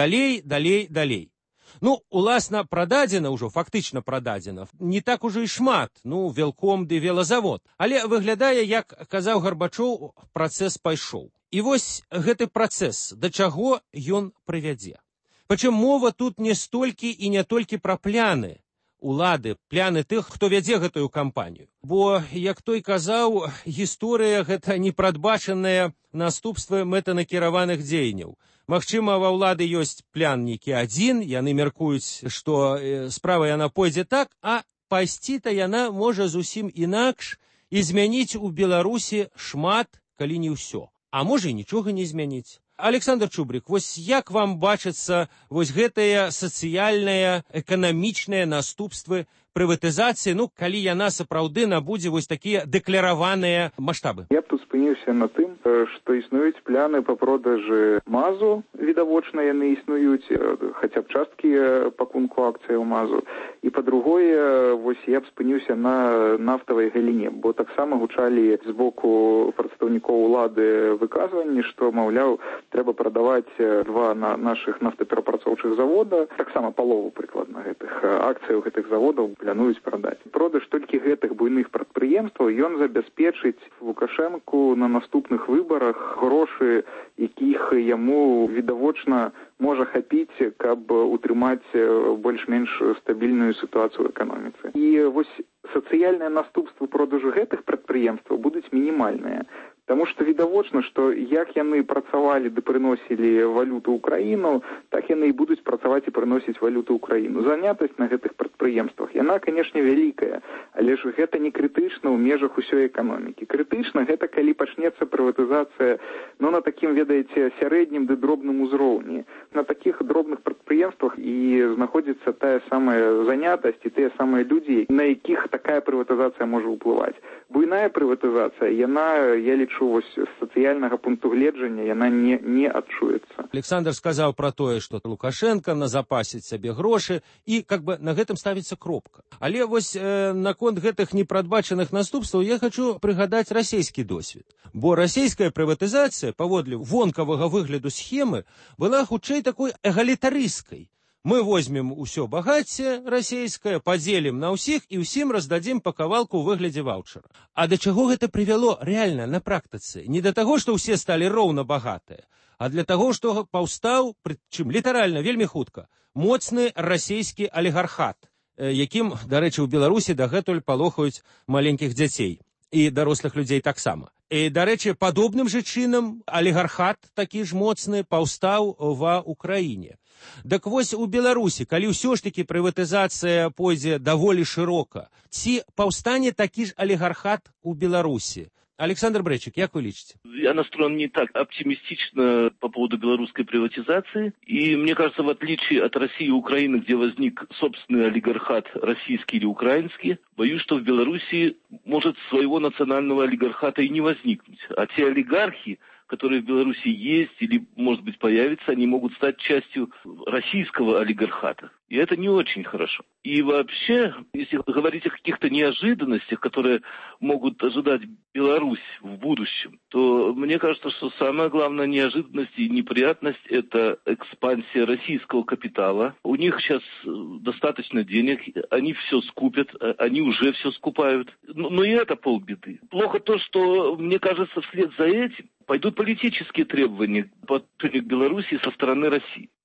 Speaker 15: далей. Ну, уласна, прададзена ўжо, фактычна прададзена. Не так ужо і шмат, велком ды велазавод. Але выглядае, як казаў Гарбачоў, працэс пайшоў. І вось гэты працэс, да чаго ён прывядзе. Прычым мова тут не столькі і не толькі пра пляны улады, пляны тых, хто вядзе гэтую кампанію. Бо, як той казаў, гісторыя — гэта непрадбачаныя наступствы мэтанакіраваных дзеянняў. Магчыма, ва ўлады ёсць плян нейкі адзін, яны мяркуюць, што справа яна пойдзе так, а пайсці-то яна можа зусім інакш і змяніць у Беларусі шмат, калі не ўсё. А можа і нічога не змяніць. Александр Чубрик, вось як вам бачацца вось гэтыя сацыяльныя, эканамічныя наступствы прыватызацыі, калі яна сапраўды набудзе вось такія дэклараваныя маштабы?
Speaker 11: Я б тут спыніўся на тым, што існуюць пляны па продажы МАЗу, відавочна яны існуюць, хаця б часткі пакунку акцыяў МАЗу. І па-другое, вось я б спыніўся на нафтавай галіне, бо таксама гучалі з боку прадстаўнікоў улады выказванні, што, маўляў, трэба прадаваць два нашых нафтаперапрацоўчых завода, таксама палову прыкладна гэтых акцыяў гэтых заводаў плануюць прадаць. Продаж толькі гэтых буйных прадпрыемстваў ён забяспечыць Лукашэнку на наступных выбарах грошы, якіх яму відавочна можа хапіць, каб утрымаць больш-менш стабільную сітуацыю ў эканоміцы. І вось сацыяльныя наступствы продажу гэтых прадпрыемстваў будуць мінімальныя. Таму што відавочна, што як яны працавалі ды прыносілі валюту ў краіну, так яны і будуць працаваць і прыносіць валюту ў краіну. Занятасць на гэтых прадпрыемствах, яна, канешне, вялікая, але ж гэта не крытычна ў межах усёй эканомікі. Крытычна гэта калі пачнецца прыватызацыя, на такім, ведаеце, сярэднім ды дробным узроўні. На такіх дробных прадпрыемствах і знаходзіцца тая самая занятасць і тыя самыя людзі, на якіх такая прыватызацыя можа ўплываць. Буйная прыватызацыя, яна, я лічу, вось з сацыяльнага пункту гледжання яна не адчуецца.
Speaker 15: Александр сказаў пра тое, што Лукашенко назапасіць сабе грошы і на гэтым ставіцца кропка. Але вось наконт гэтых непрадбачаных наступстваў я хочу прыгадаць расійскі досвед. Бо расійская прыватызацыя паводле вонкавага выгляду схемы была хутчэй такой эгалітарысткай. Мы возьмем усё багацце расійскае, падзелім на ўсіх і ўсім раздадзім па кавалку ў выглядзе ваўчара. А да чаго гэта прывяло рэальна на практыцы? Не да таго, што ўсе сталі роўна багатыя, а для таго, што паўстаў, прычым літаральна вельмі хутка, моцны расійскі алігархат, якім, дарэчы, у Беларусі дагэтуль палохаюць маленькіх дзяцей і дарослых людзей таксама. І, дарэчы, падобным жа чынам алігархат такі ж моцны паўстаў ва Украіне. Дык вось у Беларусі, калі ўсё ж такі прыватызацыя пойдзе даволі шырока, ці паўстане такі ж алігархат у Беларусі? Александр Бречик, як вы лічите?
Speaker 13: Я настроен не так оптимистично по поводу белорусской приватизации. И мне кажется, в отличие от России и Украины, где возник собственный олигархат, российский или украинский, боюсь, что в Беларуси может своего национального олигархата и не возникнуть. А те олигархи, которые в Беларуси есть или, может быть, появятся, они могут стать частью российского олигархата. И это не очень хорошо. И вообще, если говорить о каких-то неожиданностях, которые могут ожидать Беларусь в будущем, то мне кажется, что самая главная неожиданность и неприятность – это экспансия российского капитала. У них сейчас достаточно денег, они все скупят, они уже все скупают. Но и это полбеды. Плохо то, что, мне кажется, вслед за этим пойдут политические требования по отношению к Беларуси со стороны России.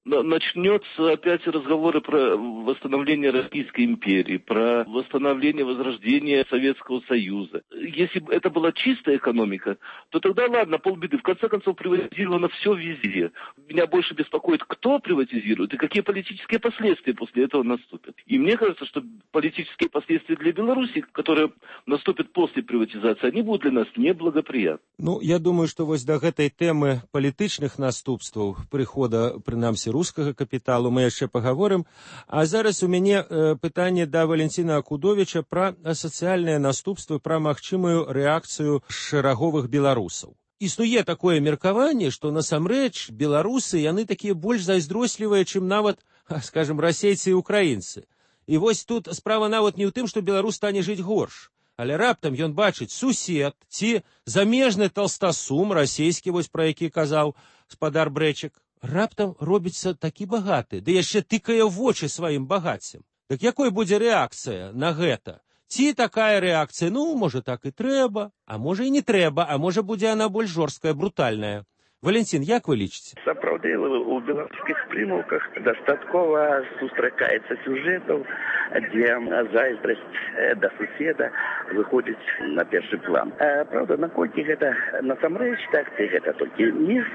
Speaker 13: начнется опять разговоры про восстановление Российской империи, про восстановление, возрождение Советского Союза. Если бы это была чистая экономика, то тогда ладно, полбеды. В конце концов, приватизировано все везде. Меня больше беспокоит, кто приватизирует и какие политические последствия после этого наступят. И мне кажется, что политические последствия для Беларуси, которые наступят после приватизации, они будут для нас неблагоприятны.
Speaker 15: Ну, я думаю, что вот до этой темы политичных наступстваў прихода, принамсі, рускага капіталу мы яшчэ паговорым. А зараз у мяне пытанне да Валентина Акудовича пра сацыяльныя наступствы, пра магчымую рэакцыю шэраговых беларусаў. Існуе такое меркаванне, што насамрэч беларусы, яны такія больш зайздрослівыя, чым нават, скажем, расейцы і украінцы. І вось тут справа нават не ў тым, што беларус стане жыць горш. Але раптам ён бачыць сусед ці замежны толстасум расійскі, вось пра які казаў спадар Брэчык, раптам робіцца такі багаты, ды яшчэ тыкае ў вочы сваім багаццям. Так якой будзе рэакцыя на гэта? Ці такая рэакцыя, ну, можа, так і трэба, а можа і не трэба, а можа будзе яна больш жорсткая, брутальная. Валентин, як вы лічыце?
Speaker 16: Сапраўды, у беларускіх прымаўках дастаткова сустракаецца сюжэтаў, дзе зайздрасць да суседа выходзіць на першы план. Правда, наколькі гэта насамрэч, так, ці гэта толькі міф,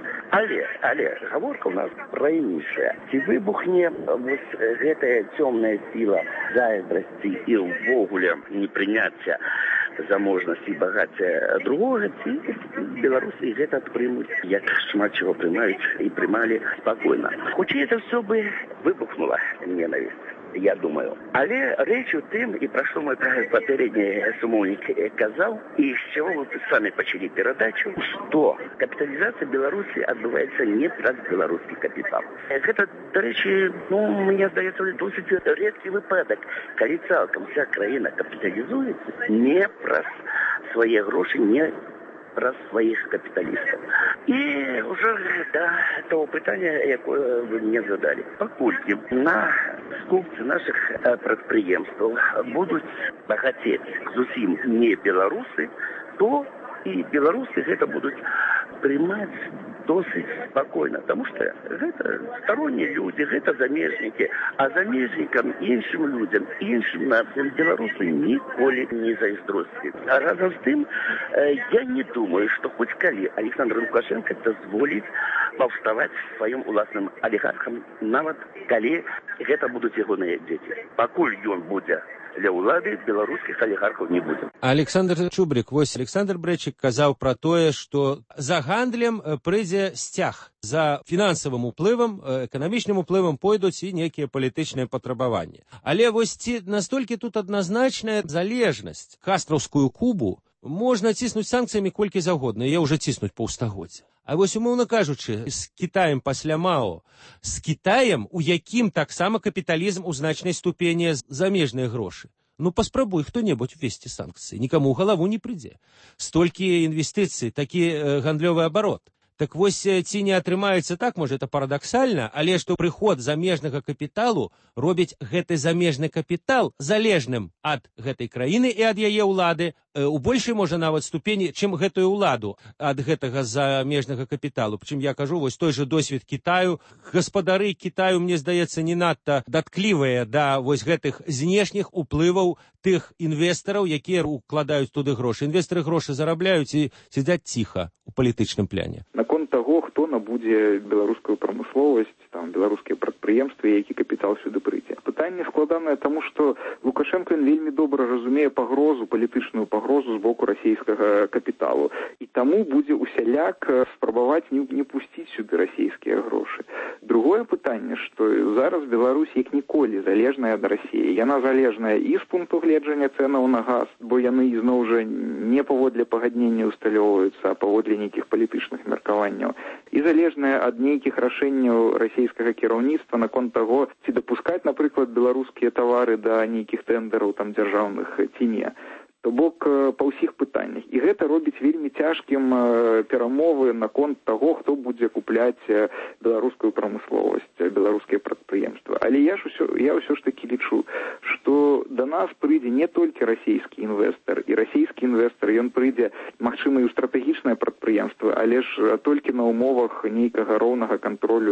Speaker 16: але гаворка ў нас пра іншае. Ці выбухне вось гэтая цёмная сіла зайздрасці і ўвогуле непрыняцця заможнасці і багацця другога, ці беларусы гэта прымуць, як шмат чего прымаюць і прымалі спакойна. Хутчэй это все бы выбухнула ненависть, я думаю. Але рэч у тым, і пра што мой папярэдні сумоўнік казаў, і з чаго вы самі пачалі перадачу, што капіталізацыя Беларусі адбываецца не праз беларускі капітал. Гэта, дарэчы, мне здаецца, досыць рэдкі выпадак, калі цалкам вся краіна капіталізуецца не праз свае грошы, не праз сваіх капіталістаў. І ўжо да того пытання, якое вы мне задалі. Паколькі на скупцы нашых прадпрыемстваў будуць багацець зусім не беларусы, то і беларусы гэта будуць прымаць досыць спакойна, таму што гэта стороннія людзі, гэта замежнікі, а замежнікам, іншым людзям, іншым нацыям беларусы ніколі не зайздросцілі. А разам з тым, я не думаю, што хоць калі Александр Лукашенко дазволіць паўставаць сваім уласным алігархам, нават калі гэта будуць ягоныя дзеці. Пакуль ён будзе для ўлады, беларускіх алігархаў не будзе.
Speaker 15: Александр Чубрик, вось Александр Брэчык казаў пра тое, што за гандлем прыйдзе сцяг, за фінансавым уплывам, эканамічным уплывам пойдуць і нейкія палітычныя патрабаванні. Але вось ці настолькі тут адназначная залежнасць. Кастраўскую Кубу можна ціснуць санкцыямі колькі заўгодна, яе ўжо ціснуць паўстагоддзя. А вось, умоўна кажучы, з Кітаем пасля Мао, з Кітаем, у якім таксама капіталізм у значнай ступені замежныя грошы. Ну, паспрабуй хто-небудзь ввесці санкцыі, нікаму ў галаву не прыйдзе. Столькі інвестыцый, такі гандлёвы абарот. Так вось, ці не атрымаецца так, можа, это парадаксальна, але што прыход замежнага капіталу робіць гэты замежны капітал залежным ад гэтай краіны і ад яе ўлады, у большай, можа, нават ступені, чым гэтую ўладу ад гэтага замежнага капіталу. Прычым я кажу, вось той жа досвед Кітаю. Гаспадары Кітаю, мне здаецца, не надта датклівыя да вось гэтых знешніх уплываў тых інвестараў, якія укладаюць туды грошы. Інвестары грошы зарабляюць і сядзяць ціха у палітычным пляне.
Speaker 11: Наконт таго, хто набудзе беларускую прамысловасць, там беларускія прадпрыемствы, які капітал сюды прыйдзе. Пытанне складанае, таму што Лукашенко вельмі добра разумее пагрозу, палітычную пагрозу з боку расійскага капіталу. І таму будзе усяляк спрабаваць не пусціць сюды расійскія грошы. Другое пытанне, што зараз Беларусь як ніколі залежная ад Расіі. Яна залежная і з пункту гледжання цэнаў на газ, бо яны ізноў жа не паводле пагаднення усталёўваюцца, а паводле нейкіх палітычных меркаванняў. І залежная ад нейкіх рашэнняў расійскага кіраўніцтва наконт таго, ці дапускаць, напрыклад, беларускія тавары да нейкіх тэндараў там дзяржаўных ці не. То бок па ўсіх пытаннях. І гэта робіць вельмі цяжкім перамовы наконт таго, хто будзе купляць беларускую прамысловасць, беларускія прадпрыемствы. Але я ўсё ж такі лічу, што да нас прыйдзе не толькі расійскі інвестар, і расійскі інвестар, ён прыйдзе, магчыма, і ў стратэгічнае прадпрыемства, але ж толькі на ўмовах нейкага роўнага кантролю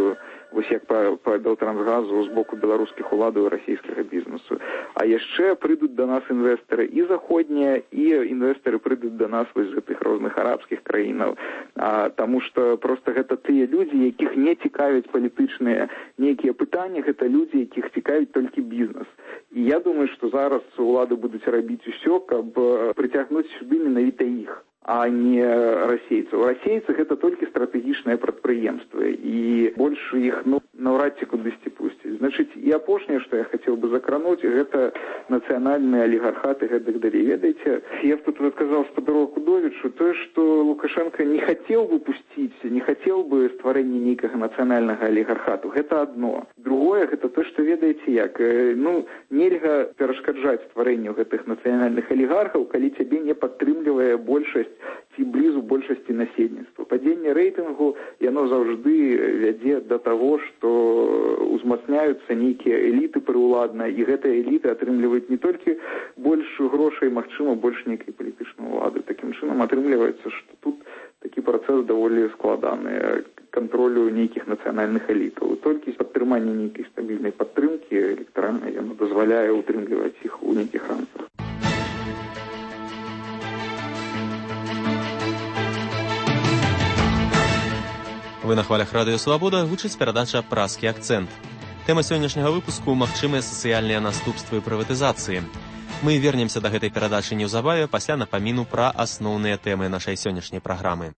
Speaker 11: вось як па Белтрансгазу з боку беларускіх уладаў і расійскага бізнесу. А яшчэ прыйдуць да нас інвестары і заходнія, і інвестары прыйдуць да нас вось з гэтых розных арабскіх краінаў, таму што проста гэта тыя людзі, якіх не цікавяць палітычныя нейкія пытанні, гэта людзі, якіх цікавіць толькі бізнес. І я думаю, што зараз улады будуць рабіць усё, каб прыцягнуць сюды менавіта іх, а не расейцаў. Расейцы гэта толькі стратэгічныя прадпрыемствы, і больш іх наўрад ці кудысьці пусціць. Значыць, і апошняе, што я хацеў бы закрануць, гэта нацыянальныя алігархаты гэтак далей. Ведаеце, я б тут адказаў спадару Кудовічу, тое, што Лукашенко не хацеў бы пусціць, не хацеў бы стварэння нейкага нацыянальнага алігархату. Гэта адно. Другое, гэта то, што ведаеце як. Нельга перашкаджаць стварэнню гэтых нацыянальных алігархаў, калі цябе не падтрымлівае большасць ці блізу большасці насельніцтва. Падзенне рэйтынгу, яно заўжды вядзе да таго, што узмацняюцца нейкія эліты прыўладныя, і гэтыя эліты атрымліваюць не толькі больш грошай, магчыма, больш нейкай палітычнай улады. Такім чынам атрымліваецца, што тут такі працэс даволі складаны кантролю нейкіх нацыянальных элітаў. Толькі падтрыманне нейкай стабільнай падтрымкі электаральнай яно дазваляе утрымліваць іх у нейкіх рамках.
Speaker 14: Вы на хвалях Радыё Свабода гучыць перадача «Празкі акцэнт». Тэма сённяшняга выпуску – магчымыя сацыяльныя наступствы прыватызацыі. Мы вернемся да гэтай перадачы неўзабаве пасля напаміну пра асноўныя тэмы нашай сённяшняй праграмы.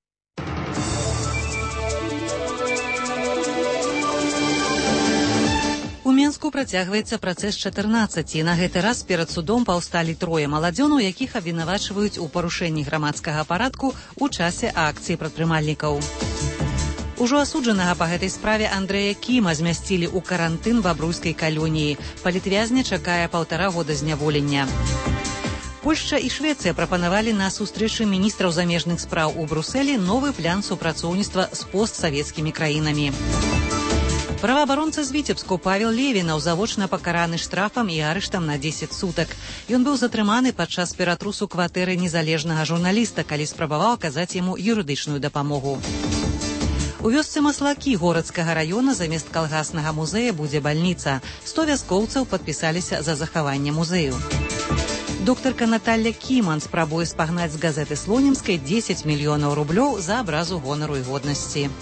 Speaker 1: У Менску працягваецца працэс 14. На гэты раз перад судом паўсталі трое маладзёнаў, якіх абвінавачваюць у парушэнні грамадскага парадку ў часе акцыі прадпрымальнікаў. Ужо асуджанага па гэтай справе Андрэя Кіма змясцілі ў карантын бабруйскай калоніі. Палітвязня чакае 1,5 года зняволення. Польшча і Швецыя прапанавалі на сустрэчы міністраў замежных спраў у Брусэлі новы план супрацоўніцтва з постсавецкімі краінамі. Праваабаронца з Віцебску Павел Левінаў завочна пакараны штрафам і арыштам на 10 сутак. Ён быў затрыманы падчас ператрусу кватэры незалежнага журналіста, калі спрабаваў аказаць яму юрыдычную дапамогу. У вёсцы Маслакі горадскага раёна замест калгаснага музея будзе бальніца. 100 вяскоўцаў падпісаліся за захаванне музею. Доктарка Наталля Кіман спрабуе спагнаць з газеты Слонімскай 10 мільёнаў рублёў за абразу гонару і годнасці.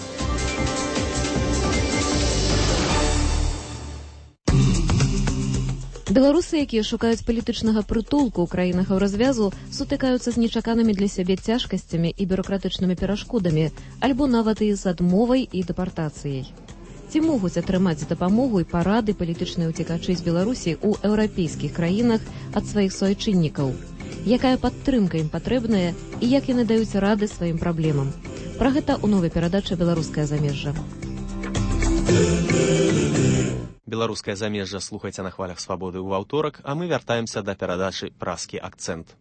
Speaker 7: Беларусы, якія шукаюць палітычнага прытулку ў краінах развязу, сутыкаюцца з нечаканымі для сябе цяжкасцямі і бюракратычнымі перашкодамі, альбо нават і з адмовай і дэпартацыяй. Ці могуць атрымаць дапамогу і парады палітычныя ўцекачы з Беларусі ў еўрапейскіх краінах ад сваіх суайчыннікаў? Якая падтрымка ім патрэбная і як яны даюць рады сваім праблемам? Пра гэта ў новай перадачы «Беларускае замежжа».
Speaker 14: Беларускае замежжа слухайце на хвалях Свабоды ў аўторак, а мы вяртаемся да перадачы «Празкі акцэнт».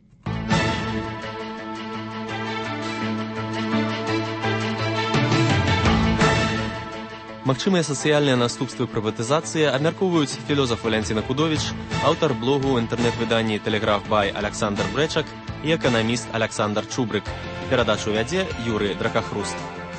Speaker 14: Магчымыя сацыяльныя наступствы прыватызацыі абмяркоўваюць філозаф Валянціна Кудовіч, аўтар блогу ў інтэрнэт-выданні «Тэлеграф Бай» Аляксандр Брэчак і эканаміст Аляксандр Чубрык. Перадачу вядзе Юрый Дракахруст.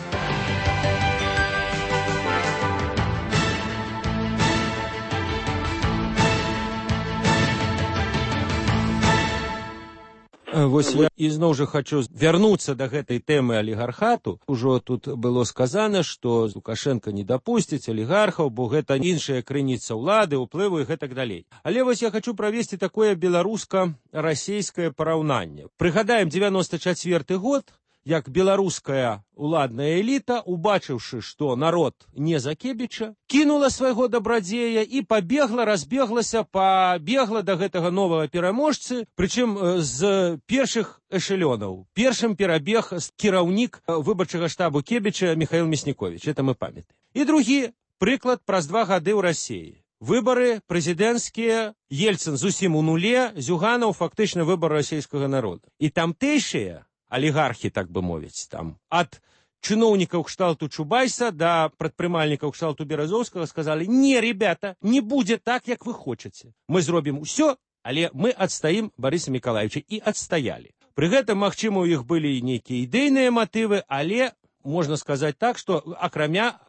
Speaker 15: Вось я ізноў жа хочу вярнуцца да гэтай тэмы алігархату. Ужо тут было сказана, што Лукашенко не дапусціць алігархаў, бо гэта іншая крыніца ўлады, уплыву і гэтак далей. Але вось я хочу правесці такое беларуска-расейскае параўнанне. Прыгадаем 94 год, як беларуская уладная эліта, убачыўшы, што народ не за Кебіча, кінула свайго дабрадзея і разбеглася да гэтага новага пераможцы, прычым з першых эшелёнаў. Першым перабег кіраўнік выбарчага штабу Кебіча Михаил Мяснікович, это мы памятаем. І другі прыклад праз 2 гады ў Расіі. Выбары прэзідэнцкія, Ельцын зусім у нуле, Зюганаў фактычна выбар расійскага народа. І тамтэйшыя алігархі, так бы мовіць, там, ад чыноўнікаў кшталту Чубайса да прадпрымальнікаў кшталту Беразоўскага сказалі: «Не, ребята, не будзе так, як вы хочаце. Мы зробім усё, але мы адстаім Барыса Мікалаевича». І адстаялі. Пры гэтым, магчыма, у іх былі нейкія ідэйныя матывы, але можна сказаць так, што акрамя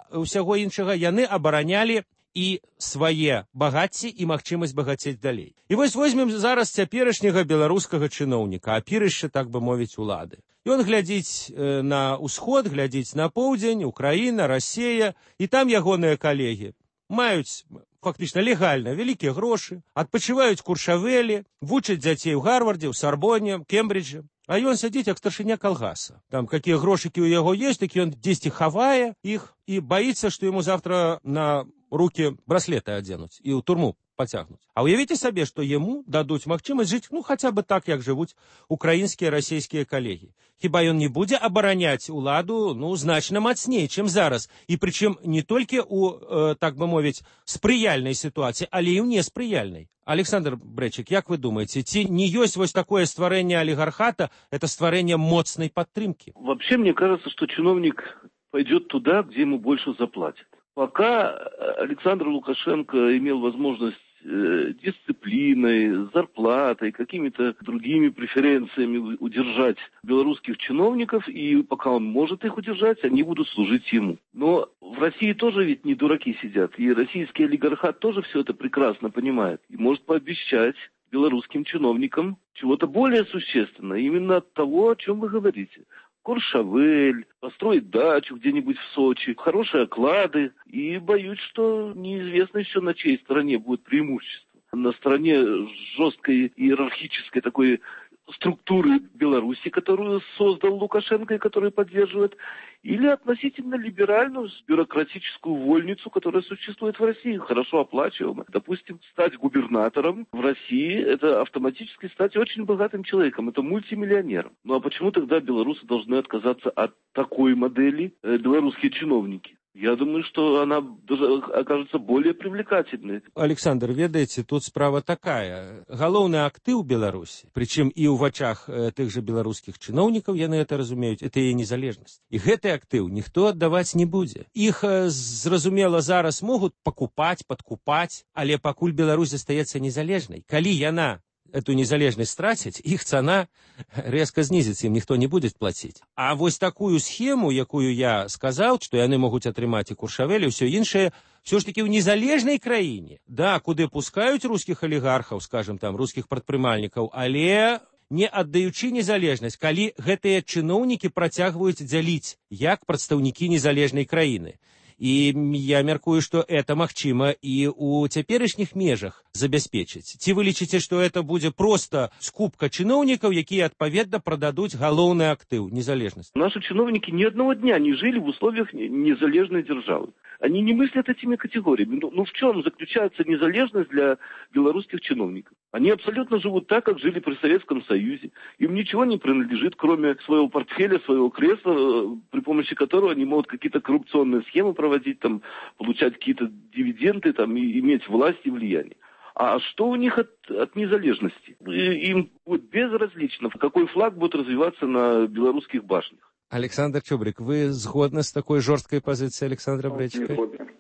Speaker 15: ўсяго іншага, яны абаранялі і свае багацці і магчымасць багацець далей. І вось возьмем зараз цяперашняга беларускага чыноўніка, апірышча, так бы мовіць, улады. Ён глядзіць на ўсход, глядзіць на поўдзень, Украіна, Расія, і там ягоныя калегі маюць фактычна легальна вялікія грошы, адпачываюць Куршавелі, вучаць дзяцей у Гарвардзе, у Сарбоне, Кембриджы. А ён сядзіць як старшыня калгаса. Там какія грошыкі ў яго ёсць, так ён дзесьці хавае іх і баіцца, што яму завтра на рукі браслеты адзенуць і ў турму пацягнуць. А ўявіце сабе, што яму дадуць магчымасць жыць, хаця бы так, як жывуць украінскія, расійскія калегі. Хіба ён не будзе абараняць уладу, значна мацней, чым зараз. І прычым не толькі ў, так бы мовіць, спрыяльнай сітуацыі, але і ў неспрыяльнай. Александр Брэчык, як вы думаете, ці не ёсць вось такое стварэнне олигархата, это стварэнне моцнай падтрымки?
Speaker 13: Вообще, мне кажется, что чиновник пойдет туда, где ему больше заплатят. Пока Александр Лукашенко имел возможность дисциплиной, зарплатой, какими-то другими преференциями удержать белорусских чиновников, и пока он может их удержать, они будут служить ему. Но в России тоже ведь не дураки сидят, и российский олигархат тоже все это прекрасно понимает и может пообещать белорусским чиновникам чего-то более существенного, именно от того, о чем вы говорите. Куршавель, построить дачу где-нибудь в Сочи, хорошие оклады. И боюсь, что неизвестно еще, на чьей стороне будет преимущество. На стороне жесткой иерархической такой структуры Беларуси, которую создал Лукашенко и которую поддерживает, или относительно либеральную бюрократическую вольницу, которая существует в России, хорошо оплачиваемая. Допустим, стать губернатором в России – это автоматически стать очень богатым человеком, это мультимиллионером. Ну а почему тогда белорусы должны отказаться от такой модели белорусские чиновники? Я думаю, что она даже окажется более привлекательной.
Speaker 15: Александр, ведаеце, тут справа такая. Галоўны актыў Беларусі, прычым і ў вачах тых жа беларускіх чыноўнікаў, яны это разумеюць, это яе незалежнасць. І гэты актыў ніхто аддаваць не будзе. Іх, зразумела, зараз могуць пакупаць, падкупаць, але пакуль Беларусь застаецца незалежнай. Калі яна эту незалежность тратить, их цена резко снизится, им никто не будет платить. А вот такую схему, якую я сказал, что яны могут атрымаць и Куршавель, и все іншае, все ж таки в незалежной краине, да, куды пускают русских олигархов, скажем там, русских предпрымальников, але не аддаючы незалежнасць, калі гэтыя чыноўнікі працягваюць дзяліць як прадстаўнікі незалежнай краіны. І я мяркую, што это магчыма і ў цяперашніх межах забяспечыць. Ці вы лічыце, што это будзе проста скупка чыноўнікаў, якія адпаведна прададуць галоўны актыў незалежнасці?
Speaker 13: Наши чиновники ни одного дня не жили в условиях незалежной державы. Они не мыслят этими категориями. Ну в чем заключается незалежность для белорусских чиновников? Они абсолютно живут так, как жили при Советском Союзе. Им ничего не принадлежит, кроме своего портфеля, своего кресла, при помощи которого они могут какие-то коррупционные схемы проводить, там, получать какие-то дивиденды, там, и иметь власть и влияние. А что у них от незалежности? Им будет безразлично, какой флаг будет развиваться на белорусских башнях.
Speaker 15: Александр Чубрик, вы згодны с такой жорсткай позицией Александра Брэчыка?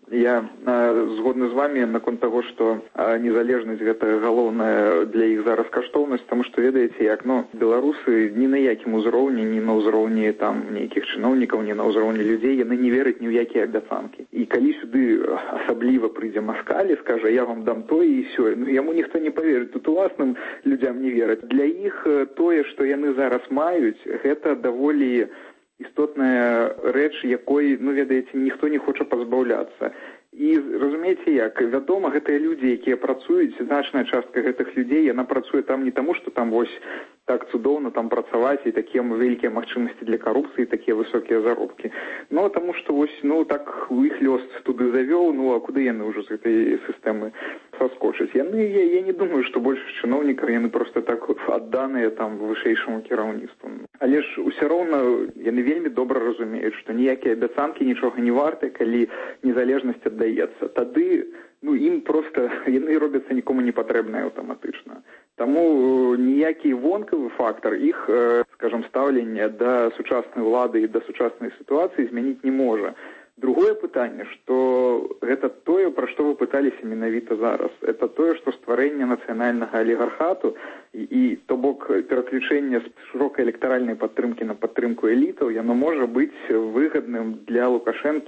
Speaker 11: Я згодны з вами наконт таго, што незалежнасць гэта галоўная для іх зараз каштоўнасць, таму што ведаеце, як беларусы ні на якім узроўні, ні на ўзроўні там нейкіх чыноўнікаў, ні на ўзроўні людзей, яны не вераць ні ў якія абяцанкі. І калі сюды асабліва прыйдзе маскаль і скажа, я вам дам тое і сёе, яму ніхто не паверыць, тут уласным людзям не вераць. Для іх тое, што яны зараз маюць, гэта даволі істотная рэч, якой, ведаеце, ніхто не хоча пазбаўляцца. І разумееце як, вядома, гэтыя людзі, якія працуюць, значная частка гэтых людзей, яна працуе там не таму, што там вось так цудоўна там працаваць і такія вялікія магчымасці для карупцыі, такія высокія заробкі. Но таму што вось, так у іх лёс туды завёў, а куды яны ўжо з гэтай сістэмы саскочаць? Я не думаю, што большасць чыноўнікаў, яны проста так адданыя там вышэйшаму кіраўніцтву. Але ж усё роўна яны вельмі добра разумеюць, што ніякія абяцанкі нічога не варты, калі незалежнасць аддаецца. Тады ім проста яны робяцца нікому не патрэбныя аўтаматычна. Таму ніякі вонкавы фактар іх, скажам, стаўлення да сучаснай улады і да сучаснай сітуацыі змяніць не можа. Другое пытанне, што гэта тое, пра што вы пыталіся менавіта зараз. Это тое, што стварэнне нацыянальнага алігархату і то бок пераключэнне з шырокай электаральнай падтрымкі на падтрымку элітаў, яно можа быць выгадным для Лукашэнкі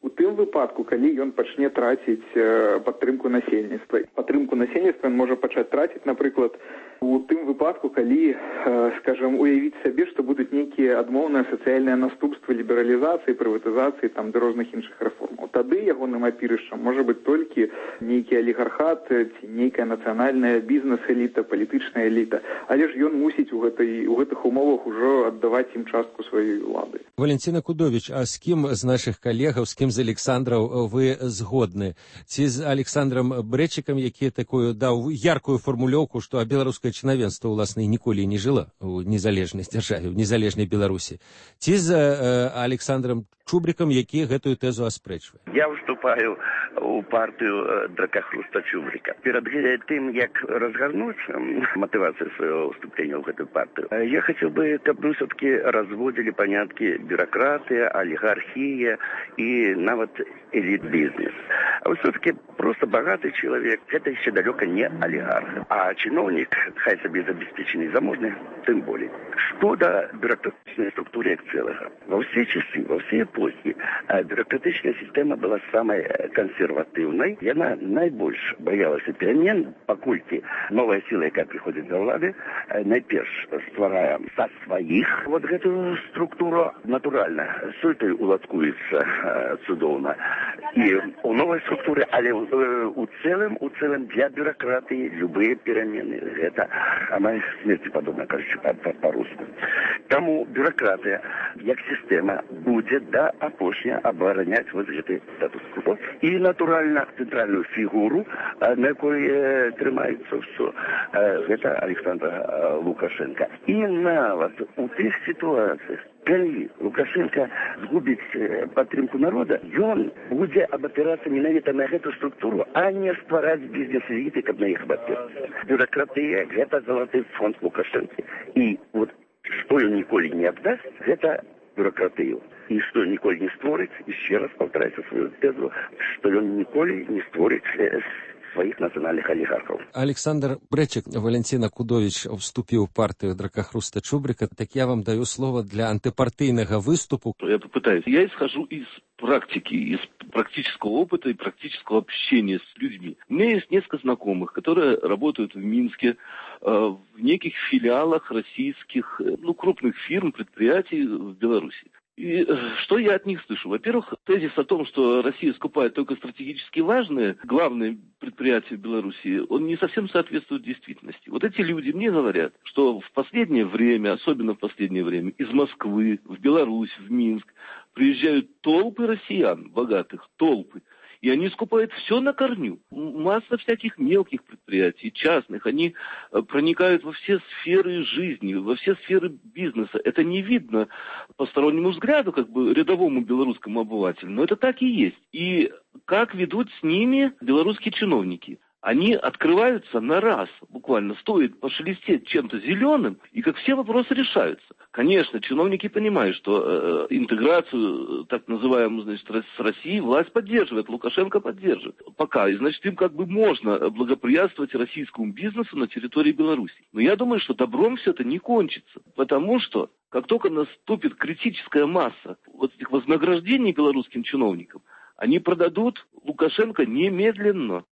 Speaker 11: У тым выпадку, калі ён пачне траціць падтрымку насельніцтва. Падтрымку насельніцтва ён можа пачаць траціць, напрыклад, у тым выпадку, калі, скажем, уявіць сабе, што будуць нейкія адмоўныя сацыяльныя наступствы лібералізацыі, прыватызацыі, там, ды розных іншых рэформаў. Тады ягоным апірышчам можа быць толькі нейкі алігархат ці нейкая нацыянальная бізнес-эліта, палітычная эліта. Але ж ён мусіць у гэтых умовах ужо аддаваць ім частку сваёй улады.
Speaker 15: Валентина Кудович, а з кім з нашых калегаў, з кім з Александраў вы згодны? Ці з Александром Брэчыкам, які такую даў яркую фармулёўку, што беларускае чынавенства ўласна ніколі не жыла ў незалежнай дзяржаве, ў незалежнай Беларусі? Ці з Александром Чубрикам, які гэтую тэзу аспрэчвае?
Speaker 16: Я ўступаю у партыю Дракахруста Чубрика. Перад тым, як разгарнуць матывацыю свайго ўступлення ў гэтую партыю, я хацеў бы, каб мы все-таки разводзілі паняткі бюрократия, олигархия и нават элит-бизнес. А все-таки просто богатый человек, это еще далеко не олигарх. А чиновник, хай себе обеспеченный и заможный, тем более. Что до бюрократичной структуры як целого? Во все часы, во все эпохи бюрократичная система была самой консервативной. И она наибольше боялась перемен, покольки новая сила, яка приходит до влады, найперш стварая со своих вот эту структуру натурально. Все это уладкуется цудоўна. И у новой структуры, але у целом для бюрократии любые перемены. Это она смерти подобно, короче, по-русски. Тому бюрократия, як система, будет до апошня оборонять вот этот статус-кво. И натурально центральную фигуру, на якой трымается все, это Александр Лукашенко. И нават у тех ситуациях, калі Лукашенко згубіць падтрымку народа, ён будзе абапірацца менавіта на гэту структуру, а не ствараць бізнес-эліты, каб на іх абапірацца. Бюрократыя – гэта залаты фонд Лукашенко. І вот што ён ніколі не аддасць, гэта бюрократыю. І што ён ніколі не створыць, яшчэ раз паўтараюся сваю тэзу, што ён ніколі не створыць своих национальных олигархов.
Speaker 15: Александр Брэчык, Валентина Кудович вступил в партию Дракахруста Чубрика. Так я вам даю слово для антипартийного выступа.
Speaker 13: Я попытаюсь. Я исхожу из практики, из практического опыта и практического общения с людьми. У меня есть несколько знакомых, которые работают в Минске, в неких филиалах российских, крупных фирм, предприятий в Беларуси. И что я от них слышу? Во-первых, тезис о том, что Россия скупает только стратегически важные, главные предприятия в Беларуси, он не совсем соответствует действительности. Вот эти люди мне говорят, что в последнее время, особенно в последнее время, из Москвы в Беларусь, в Минск, приезжают толпы россиян, богатых, толпы. И они скупают все на корню. Масса всяких мелких предприятий, частных. Они проникают во все сферы жизни, во все сферы бизнеса. Это не видно постороннему взгляду, рядовому белорусскому обывателю. Но это так и есть. И как ведут с ними белорусские чиновники? Они открываются на раз, буквально стоит пошелестеть чем-то зеленым, и как все вопросы решаются. Конечно, чиновники понимают, что интеграцию, так называемую, с Россией власть поддерживает, Лукашенко поддерживает. Пока, и значит, им можно благоприятствовать российскому бизнесу на территории Беларуси. Но я думаю, что добром все это не кончится, потому что как только наступит критическая масса вот этих вознаграждений белорусским чиновникам, они продадут Лукашенко немедленно.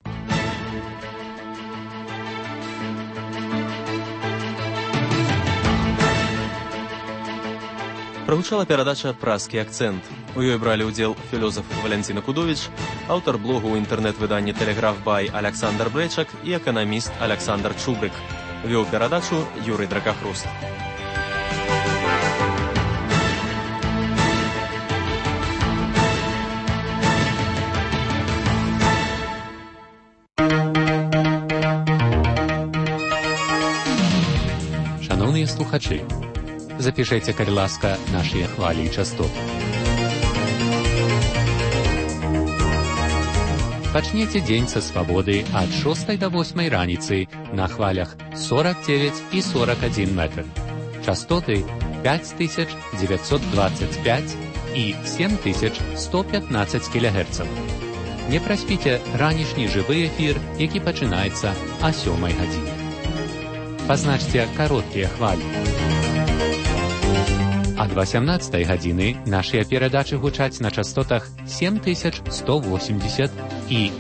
Speaker 14: Прагучала перадача «Празкі акцэнт». У ёй бралі ўдзел філёзаф Валентина Кудович, аўтар блогу ў інтэрнэт-выданні «Тэлеграф-бай» Александр Брэчак і эканаміст Александр Чубрик. Вёў перадачу Юрый Дракахруст.
Speaker 2: Шановныя слухачы, запішайце, калі ласка, нашыя хвалі і частоты. Пачніце дзень са свабоды ад 6 до 8 раніцы на хвалях 49 і 41 метр. Частоты 5925 і 7115 кГц. Не праспіце ранішні жывы эфір, які пачынаецца о 7 гадзіне. Пазначце кароткія хвалі. Ад 18 гадзіны нашыя перадачы гучаць на частотах 7180 і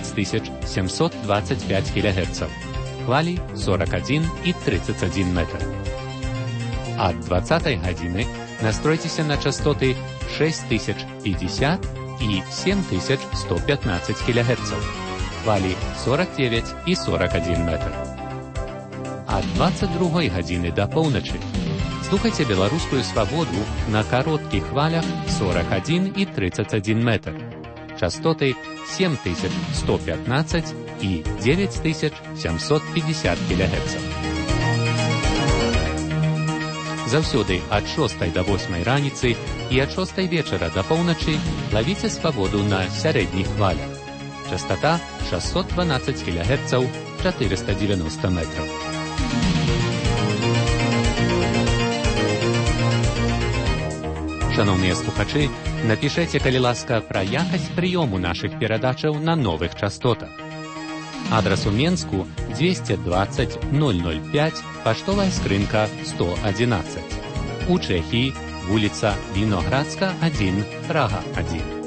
Speaker 2: 9725 кГц. Хвалі 41 і 31 метр. Ад 20 гадзіны настройцеся на частоты 6050 і 7115 кГц. Хвалі 49 і 41 метр. Ад 22 гадзіны да поўначы слухайце беларускую свабоду на кароткіх хвалях 41 і 31 метр. Частоты 7115 і 9750 кГц. Заўсёды ад 6 до 8 раніцы і ад 6 вечара да поўначы лавіце свабоду на сярэдніх хвалях. Частота 612 кГц, 490 метров. Шановныя слухачы, напішэце, калі ласка, пра якасць прыёму нашых перадачаў на новых частотах. Адрас у Менску 220 005, паштовая скрынка 111. У Чэхіі вуліца Віноградска 1, Прага 1.